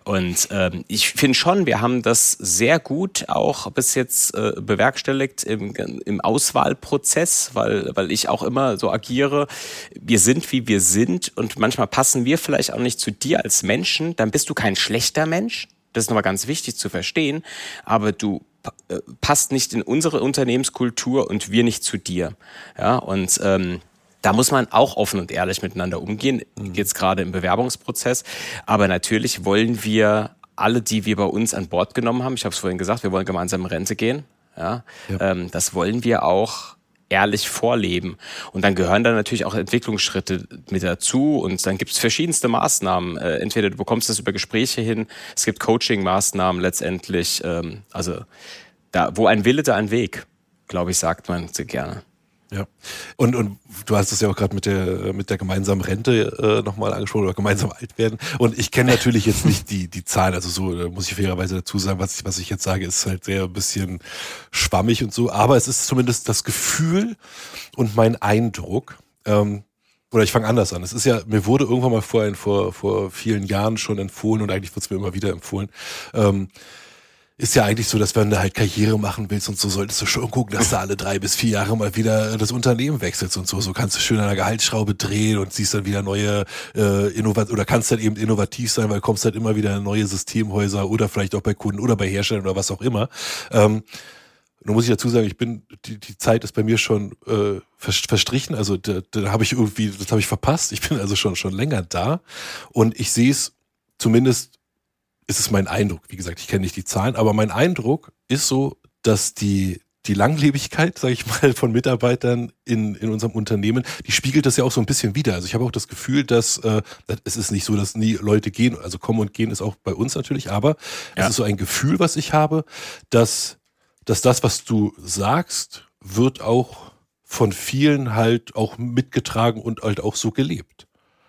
Und ich finde schon, wir haben das sehr gut auch bis jetzt bewerkstelligt im Auswahlprozess, weil ich auch immer so agiere, wir sind, wie wir sind und manchmal passen wir vielleicht auch nicht zu dir als Menschen, dann bist du kein schlechter Mensch, das ist nochmal ganz wichtig zu verstehen, aber du passt nicht in unsere Unternehmenskultur und wir nicht zu dir. Ja, und da muss man auch offen und ehrlich miteinander umgehen, jetzt gerade im Bewerbungsprozess. Aber natürlich wollen wir alle, die wir bei uns an Bord genommen haben, ich habe es vorhin gesagt, wir wollen gemeinsam in Rente gehen. Ja. Das wollen wir auch ehrlich vorleben. Und dann gehören da natürlich auch Entwicklungsschritte mit dazu und dann gibt es verschiedenste Maßnahmen. Entweder du bekommst das über Gespräche hin, es gibt Coaching-Maßnahmen letztendlich. Also da, wo ein Wille, da ein Weg, glaube ich, sagt man sehr gerne. Ja, und du hast es ja auch gerade mit der gemeinsamen Rente nochmal angesprochen oder gemeinsam alt werden. Und ich kenne natürlich jetzt nicht die Zahlen, also so muss ich fairerweise dazu sagen, was ich jetzt sage, ist halt sehr ein bisschen schwammig und so. Aber es ist zumindest das Gefühl und mein Eindruck. Oder ich fange anders an. Es ist ja, mir wurde irgendwann mal vor vielen Jahren schon empfohlen und eigentlich wird es mir immer wieder empfohlen. Ist ja eigentlich so, dass wenn du halt Karriere machen willst und so, solltest du schon gucken, dass du alle 3 bis 4 Jahre mal wieder das Unternehmen wechselst und so. So kannst du schön an der Gehaltsschraube drehen und siehst dann wieder neue oder kannst dann eben innovativ sein, weil kommst halt immer wieder in neue Systemhäuser oder vielleicht auch bei Kunden oder bei Herstellern oder was auch immer. Nun muss ich dazu sagen, die Zeit ist bei mir schon verstrichen, also da habe ich irgendwie, das habe ich verpasst. Ich bin also schon länger da und ich sehe es zumindest, ist es mein Eindruck, wie gesagt, ich kenne nicht die Zahlen, aber mein Eindruck ist so, dass die Langlebigkeit, sage ich mal, von Mitarbeitern in unserem Unternehmen, die spiegelt das ja auch so ein bisschen wider. Also ich habe auch das Gefühl, dass es ist nicht so, dass nie Leute gehen, also kommen und gehen ist auch bei uns natürlich, aber es ist so ein Gefühl, was ich habe, dass das, was du sagst, wird auch von vielen halt auch mitgetragen und halt auch so gelebt.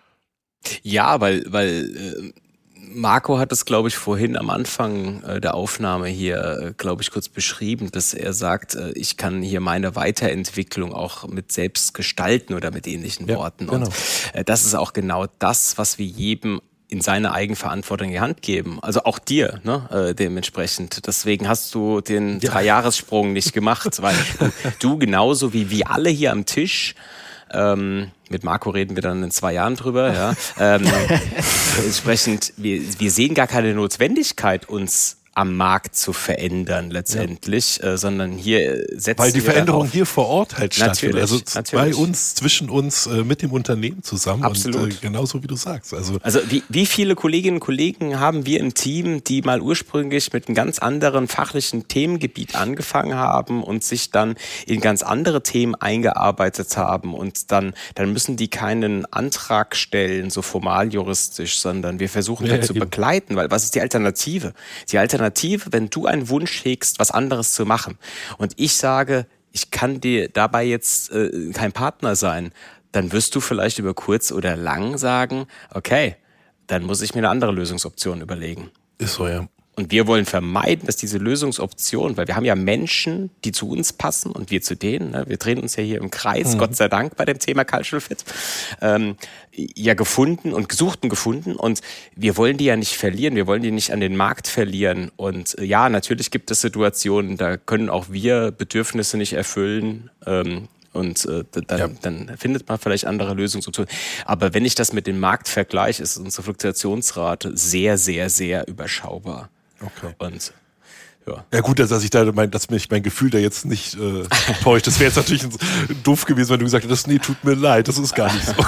Ja, weil Marco hat es, glaube ich, vorhin am Anfang der Aufnahme hier, glaube ich, kurz beschrieben, dass er sagt, ich kann hier meine Weiterentwicklung auch mit selbst gestalten oder mit ähnlichen Worten. Genau. Und das ist auch genau das, was wir jedem in seine Eigenverantwortung in die Hand geben. Also auch dir, ne, dementsprechend. Deswegen hast du den 3-Jahressprung nicht gemacht, weil du genauso wie wir alle hier am Tisch, mit Marco reden wir dann in 2 Jahren drüber, ja. Entsprechend, wir sehen gar keine Notwendigkeit, uns am Markt zu verändern letztendlich, sondern hier setzen wir weil die Veränderung hier vor Ort halt stattfindet. Also natürlich. Bei uns, zwischen uns, mit dem Unternehmen zusammen. Absolut. Und genauso wie du sagst. Also wie viele Kolleginnen und Kollegen haben wir im Team, die mal ursprünglich mit einem ganz anderen fachlichen Themengebiet angefangen haben und sich dann in ganz andere Themen eingearbeitet haben und dann müssen die keinen Antrag stellen, so formal juristisch, sondern wir versuchen die zu begleiten, weil was ist die Alternative? Die Alternative, wenn du einen Wunsch hegst, was anderes zu machen und ich sage, ich kann dir dabei jetzt kein Partner sein, dann wirst du vielleicht über kurz oder lang sagen, okay, dann muss ich mir eine andere Lösungsoption überlegen. Ist so, ja. Und wir wollen vermeiden, dass diese Lösungsoption, weil wir haben ja Menschen, die zu uns passen und wir zu denen, ne? Wir drehen uns ja hier im Kreis, Gott sei Dank bei dem Thema Cultural Fit, gefunden und gesucht und gefunden und wir wollen die ja nicht verlieren, wir wollen die nicht an den Markt verlieren und ja, natürlich gibt es Situationen, da können auch wir Bedürfnisse nicht erfüllen, und dann findet man vielleicht andere Lösungsoptionen. Aber wenn ich das mit dem Markt vergleiche, ist unsere Fluktuationsrate sehr, sehr, sehr überschaubar. Okay. Und ja gut, dass mich mein Gefühl da jetzt nicht täuscht. Das wäre jetzt natürlich doof gewesen, wenn du gesagt hättest, nee, tut mir leid, das ist gar nicht so.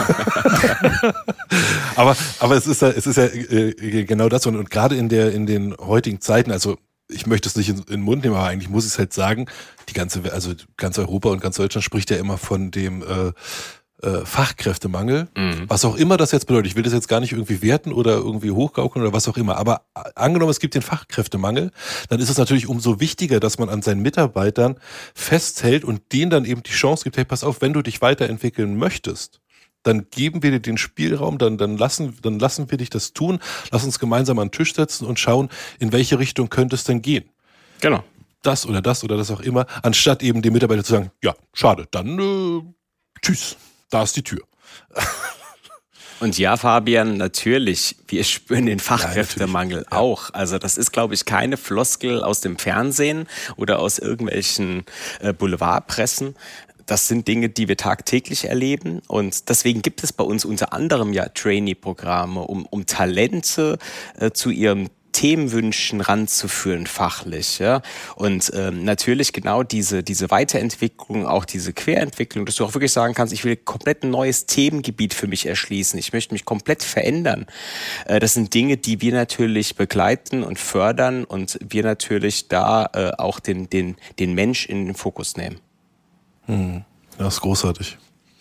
aber es ist ja genau das und gerade in den heutigen Zeiten, also ich möchte es nicht in den Mund nehmen, aber eigentlich muss ich es halt sagen, ganz Europa und ganz Deutschland spricht ja immer von dem Fachkräftemangel, was auch immer das jetzt bedeutet. Ich will das jetzt gar nicht irgendwie werten oder irgendwie hochgaukeln oder was auch immer, aber angenommen, es gibt den Fachkräftemangel, dann ist es natürlich umso wichtiger, dass man an seinen Mitarbeitern festhält und denen dann eben die Chance gibt, hey, pass auf, wenn du dich weiterentwickeln möchtest, dann geben wir dir den Spielraum, dann lassen wir dich das tun, lass uns gemeinsam an den Tisch setzen und schauen, in welche Richtung könnte es denn gehen. Genau. Das oder das auch immer, anstatt eben dem Mitarbeiter zu sagen, ja, schade, dann tschüss, da ist die Tür. Und ja, Fabian, natürlich, wir spüren den Fachkräftemangel auch. Also das ist, glaube ich, keine Floskel aus dem Fernsehen oder aus irgendwelchen Boulevardpressen. Das sind Dinge, die wir tagtäglich erleben, und deswegen gibt es bei uns unter anderem ja Trainee-Programme, um Talente zu ihrem Themenwünschen ranzuführen, fachlich. Ja? Und natürlich genau diese Weiterentwicklung, auch diese Querentwicklung, dass du auch wirklich sagen kannst, ich will komplett ein neues Themengebiet für mich erschließen, ich möchte mich komplett verändern. Das sind Dinge, die wir natürlich begleiten und fördern und wir natürlich da auch den Mensch in den Fokus nehmen. Das ist großartig.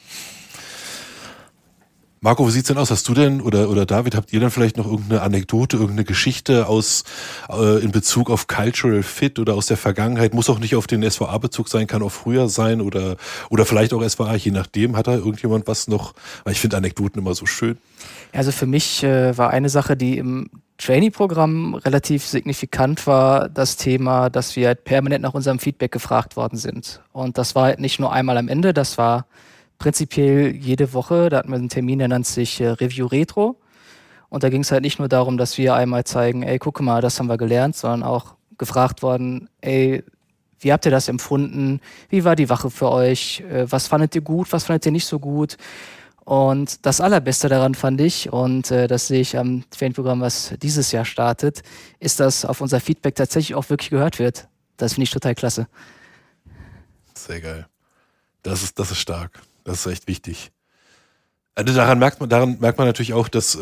Marco, wie sieht's denn aus? Hast du denn oder David, habt ihr denn vielleicht noch irgendeine Anekdote, irgendeine Geschichte in Bezug auf Cultural Fit oder aus der Vergangenheit? Muss auch nicht auf den SVA-Bezug sein, kann auch früher sein oder vielleicht auch SVA, je nachdem. Hat da irgendjemand was noch? Weil ich finde Anekdoten immer so schön. Also für mich war eine Sache, die im Trainee-Programm relativ signifikant war, das Thema, dass wir halt permanent nach unserem Feedback gefragt worden sind. Und das war halt nicht nur einmal am Ende, das war prinzipiell jede Woche. Da hatten wir einen Termin, der nennt sich Review Retro. Und da ging es halt nicht nur darum, dass wir einmal zeigen, ey, guck mal, das haben wir gelernt, sondern auch gefragt worden, ey, wie habt ihr das empfunden? Wie war die Woche für euch? Was fandet ihr gut? Was fandet ihr nicht so gut? Und das Allerbeste daran fand ich, und das sehe ich am Trainee-Programm, was dieses Jahr startet, ist, dass auf unser Feedback tatsächlich auch wirklich gehört wird. Das finde ich total klasse. Sehr geil. Das ist stark. Das ist echt wichtig. Also daran merkt man natürlich auch, dass,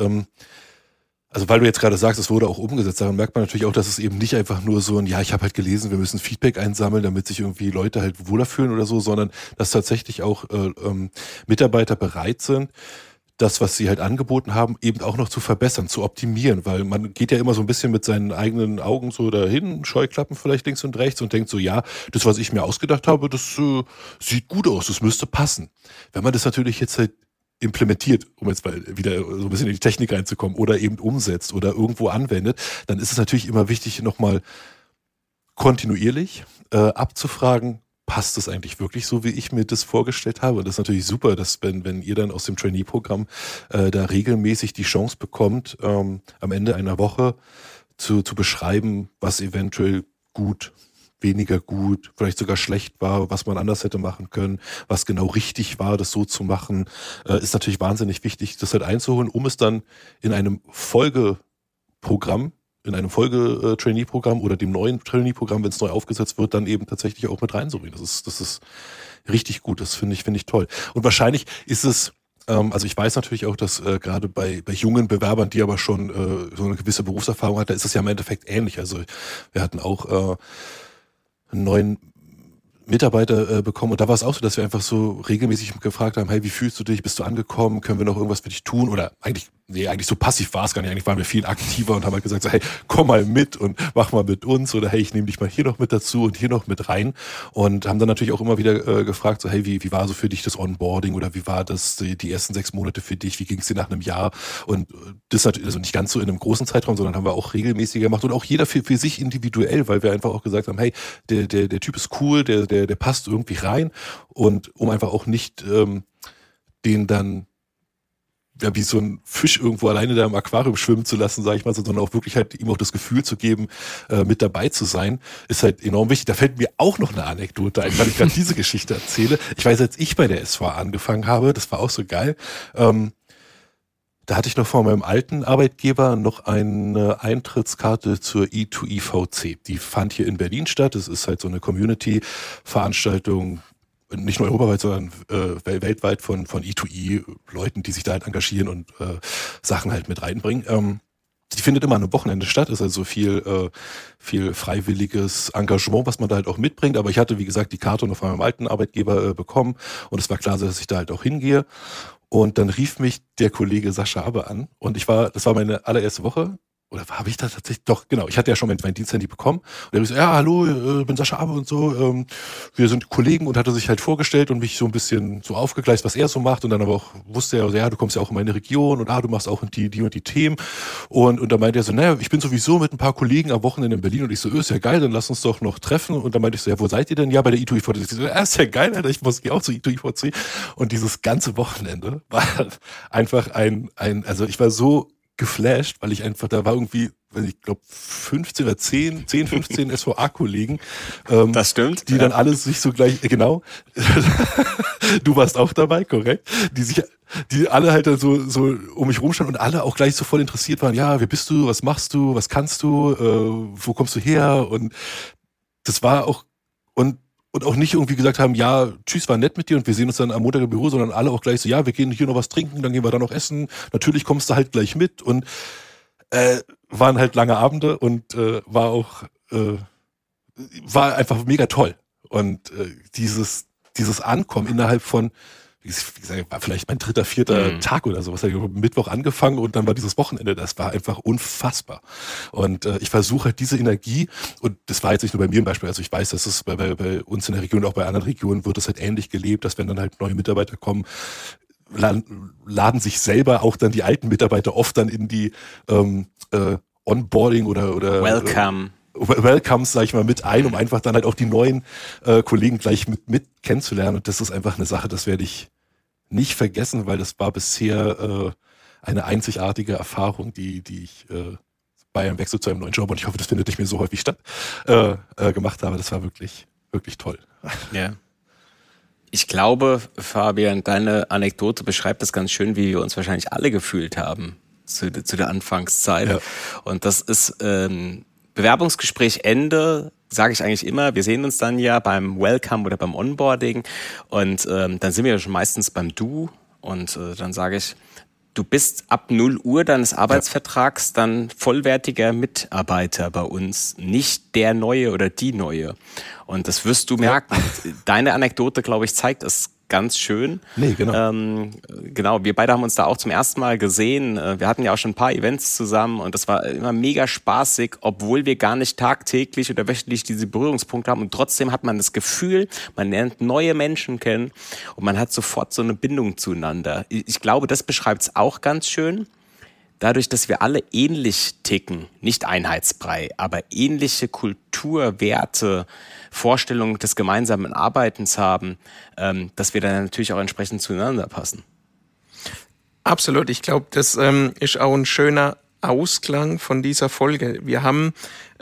also weil du jetzt gerade sagst, es wurde auch umgesetzt, daran merkt man natürlich auch, dass es eben nicht einfach nur so ein, ja, ich habe halt gelesen, wir müssen Feedback einsammeln, damit sich irgendwie Leute halt wohler fühlen oder so, sondern dass tatsächlich auch Mitarbeiter bereit sind, das, was sie halt angeboten haben, eben auch noch zu verbessern, zu optimieren, weil man geht ja immer so ein bisschen mit seinen eigenen Augen so dahin, Scheuklappen vielleicht links und rechts und denkt so, ja, das, was ich mir ausgedacht habe, das sieht gut aus, das müsste passen. Wenn man das natürlich jetzt halt implementiert, um jetzt mal wieder so ein bisschen in die Technik reinzukommen, oder eben umsetzt oder irgendwo anwendet, dann ist es natürlich immer wichtig, nochmal kontinuierlich abzufragen, passt das eigentlich wirklich so, wie ich mir das vorgestellt habe? Und das ist natürlich super, dass wenn ihr dann aus dem Trainee-Programm da regelmäßig die Chance bekommt, am Ende einer Woche zu beschreiben, was eventuell gut, weniger gut, vielleicht sogar schlecht war, was man anders hätte machen können, was genau richtig war, das so zu machen, ist natürlich wahnsinnig wichtig, das halt einzuholen, um es dann in einem Folgeprogramm, in einem Folge-Trainee-Programm oder dem neuen Trainee-Programm, wenn es neu aufgesetzt wird, dann eben tatsächlich auch mit reinzubringen. Das ist richtig gut, das finde ich toll. Und wahrscheinlich ist es, also ich weiß natürlich auch, dass gerade bei jungen Bewerbern, die aber schon so eine gewisse Berufserfahrung hatten, da ist es ja im Endeffekt ähnlich. Also wir hatten auch einen neuen Mitarbeiter bekommen und da war es auch so, dass wir einfach so regelmäßig gefragt haben, hey, wie fühlst du dich, bist du angekommen, können wir noch irgendwas für dich tun oder eigentlich so passiv war es gar nicht, eigentlich waren wir viel aktiver und haben halt gesagt, so, hey, komm mal mit und mach mal mit uns oder hey, ich nehme dich mal hier noch mit dazu und hier noch mit rein und haben dann natürlich auch immer wieder gefragt, so hey, wie war so für dich das Onboarding oder wie war das die ersten 6 Monate für dich, wie ging es dir nach einem Jahr und das natürlich, also nicht ganz so in einem großen Zeitraum, sondern haben wir auch regelmäßiger gemacht und auch jeder für sich individuell, weil wir einfach auch gesagt haben, hey, der Typ ist cool, der passt irgendwie rein und um einfach auch nicht den dann ja, wie so ein Fisch irgendwo alleine da im Aquarium schwimmen zu lassen, sage ich mal, sondern auch wirklich halt ihm auch das Gefühl zu geben, mit dabei zu sein, ist halt enorm wichtig. Da fällt mir auch noch eine Anekdote ein, weil ich gerade diese Geschichte erzähle. Ich weiß, als ich bei der SVA angefangen habe, das war auch so geil, da hatte ich noch von meinem alten Arbeitgeber noch eine Eintrittskarte zur E2IVC. Die fand hier in Berlin statt. Das ist halt so eine Community-Veranstaltung, nicht nur europaweit, sondern weltweit von E2I-Leuten, die sich da halt engagieren und Sachen halt mit reinbringen. Die findet immer an einem Wochenende statt, ist also viel freiwilliges Engagement, was man da halt auch mitbringt. Aber ich hatte, wie gesagt, die Karte noch von meinem alten Arbeitgeber bekommen und es war klar, dass ich da halt auch hingehe. Und dann rief mich der Kollege Sascha Abe an und das war meine allererste Woche oder habe ich da tatsächlich, doch, genau, ich hatte ja schon mein Diensthandy bekommen. Und er habe ich so, ja, hallo, bin Sascha Abe und so, wir sind Kollegen, und hatte sich halt vorgestellt und mich so ein bisschen so aufgegleist, was er so macht, und dann aber auch wusste er, ja, du kommst ja auch in meine Region, und du machst auch die und die Themen, und da meinte er so, naja, ich bin sowieso mit ein paar Kollegen am Wochenende in Berlin, und ich so, ist ja geil, dann lass uns doch noch treffen, und dann meinte ich so, ja, wo seid ihr denn? Ja, bei der I2IVC. Ich so, ja, ist ja geil, Alter, ich muss auch zu I2IVC, und dieses ganze Wochenende war einfach also ich war so geflasht, weil ich einfach, da war irgendwie, ich glaube 15 oder 10, 15 SVA-Kollegen. Das stimmt. Die dann alle sich so gleich, genau, du warst auch dabei, korrekt, die alle halt dann so um mich rumstanden und alle auch gleich so voll interessiert waren, ja, wer bist du, was machst du, was kannst du, wo kommst du her, und das war auch, und auch nicht irgendwie gesagt haben, ja, tschüss, war nett mit dir und wir sehen uns dann am Montag im Büro, sondern alle auch gleich so, ja, wir gehen hier noch was trinken, dann gehen wir da noch essen, natürlich kommst du halt gleich mit, und waren halt lange Abende, und war einfach mega toll. Und dieses Ankommen innerhalb von, wie gesagt, war vielleicht mein 3., 4. Tag oder sowas. Ich habe Mittwoch angefangen, und dann war dieses Wochenende, das war einfach unfassbar. Und ich versuche halt diese Energie, und das war jetzt nicht nur bei mir ein Beispiel, also ich weiß, dass es bei uns in der Region, auch bei anderen Regionen wird es halt ähnlich gelebt, dass wenn dann halt neue Mitarbeiter kommen, laden sich selber auch dann die alten Mitarbeiter oft dann in die Onboarding oder Welcomes, sag ich mal, mit ein, um einfach dann halt auch die neuen Kollegen gleich mit kennenzulernen. Und das ist einfach eine Sache, das werde ich nicht vergessen, weil das war bisher eine einzigartige Erfahrung, die ich bei einem Wechsel zu einem neuen Job, und ich hoffe, das findet nicht mehr so häufig statt, gemacht habe. Das war wirklich, wirklich toll. Ja. Ich glaube, Fabian, deine Anekdote beschreibt das ganz schön, wie wir uns wahrscheinlich alle gefühlt haben zu der Anfangszeit. Ja. Und das ist Bewerbungsgespräch Ende, sage ich eigentlich immer. Wir sehen uns dann ja beim Welcome oder beim Onboarding, und dann sind wir ja schon meistens beim Du, und dann sage ich, du bist ab 0 Uhr deines Arbeitsvertrags dann vollwertiger Mitarbeiter bei uns, nicht der Neue oder die Neue. Und das wirst du merken. Deine Anekdote, glaube ich, zeigt es ganz schön. Nee, genau. Genau, wir beide haben uns da auch zum ersten Mal gesehen. Wir hatten ja auch schon ein paar Events zusammen, und das war immer mega spaßig, obwohl wir gar nicht tagtäglich oder wöchentlich diese Berührungspunkte haben, und trotzdem hat man das Gefühl, man lernt neue Menschen kennen und man hat sofort so eine Bindung zueinander. Ich glaube, das beschreibt es auch ganz schön. Dadurch, dass wir alle ähnlich ticken, nicht Einheitsbrei, aber ähnliche Kultur, Werte, Vorstellungen des gemeinsamen Arbeitens haben, dass wir dann natürlich auch entsprechend zueinander passen. Absolut. Ich glaube, das ist auch ein schöner Ausklang von dieser Folge. Wir haben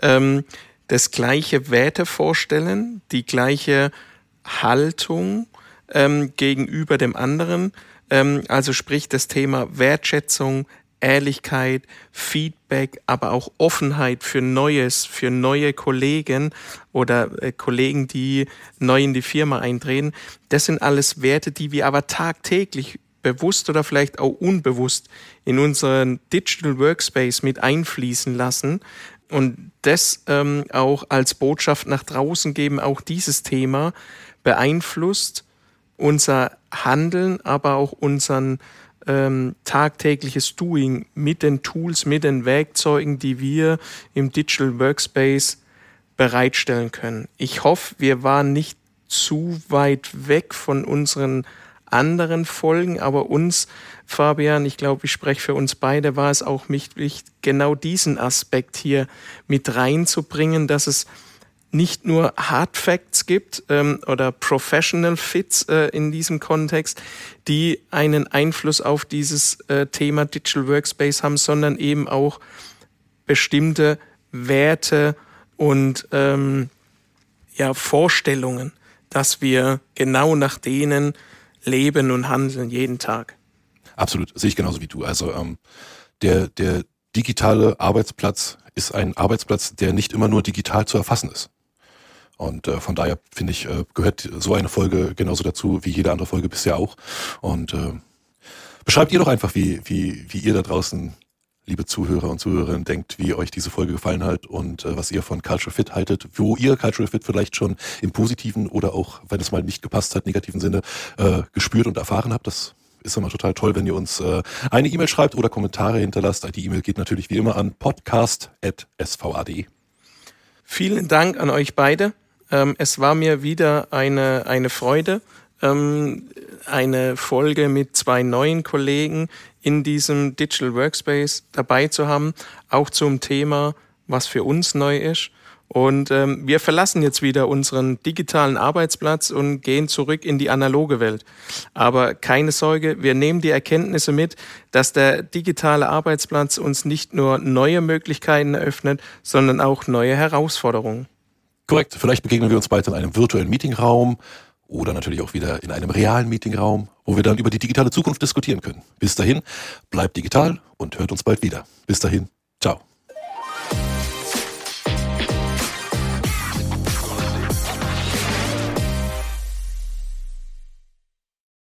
das gleiche Wertevorstellen, die gleiche Haltung gegenüber dem anderen. Also sprich das Thema Wertschätzung, Ehrlichkeit, Feedback, aber auch Offenheit für Neues, für neue Kollegen oder Kollegen, die neu in die Firma eintreten. Das sind alles Werte, die wir aber tagtäglich bewusst oder vielleicht auch unbewusst in unseren Digital Workspace mit einfließen lassen und das auch als Botschaft nach draußen geben. Auch dieses Thema beeinflusst unser Handeln, aber auch unseren tagtägliches Doing mit den Tools, mit den Werkzeugen, die wir im Digital Workspace bereitstellen können. Ich hoffe, wir waren nicht zu weit weg von unseren anderen Folgen, aber uns, Fabian, ich glaube, ich spreche für uns beide, war es auch wichtig, genau diesen Aspekt hier mit reinzubringen, dass es nicht nur Hard Facts gibt oder Professional Fits in diesem Kontext, die einen Einfluss auf dieses Thema Digital Workspace haben, sondern eben auch bestimmte Werte und Vorstellungen, dass wir genau nach denen leben und handeln jeden Tag. Absolut, sehe ich genauso wie du. Also der digitale Arbeitsplatz ist ein Arbeitsplatz, der nicht immer nur digital zu erfassen ist. Und von daher, finde ich, gehört so eine Folge genauso dazu wie jede andere Folge bisher auch. Und beschreibt ihr doch einfach, wie ihr da draußen, liebe Zuhörer und Zuhörerinnen, denkt, wie euch diese Folge gefallen hat und was ihr von Cultural Fit haltet, wo ihr Cultural Fit vielleicht schon im positiven oder auch, wenn es mal nicht gepasst hat, negativen Sinne gespürt und erfahren habt. Das ist immer total toll, wenn ihr uns eine E-Mail schreibt oder Kommentare hinterlasst. Die E-Mail geht natürlich wie immer an podcast@sva.de. Vielen Dank an euch beide. Es war mir wieder eine Freude, eine Folge mit 2 neuen Kollegen in diesem Digital Workspace dabei zu haben, auch zum Thema, was für uns neu ist. Und wir verlassen jetzt wieder unseren digitalen Arbeitsplatz und gehen zurück in die analoge Welt. Aber keine Sorge, wir nehmen die Erkenntnisse mit, dass der digitale Arbeitsplatz uns nicht nur neue Möglichkeiten eröffnet, sondern auch neue Herausforderungen. Korrekt, vielleicht begegnen wir uns bald in einem virtuellen Meetingraum oder natürlich auch wieder in einem realen Meetingraum, wo wir dann über die digitale Zukunft diskutieren können. Bis dahin, bleibt digital und hört uns bald wieder. Bis dahin, ciao.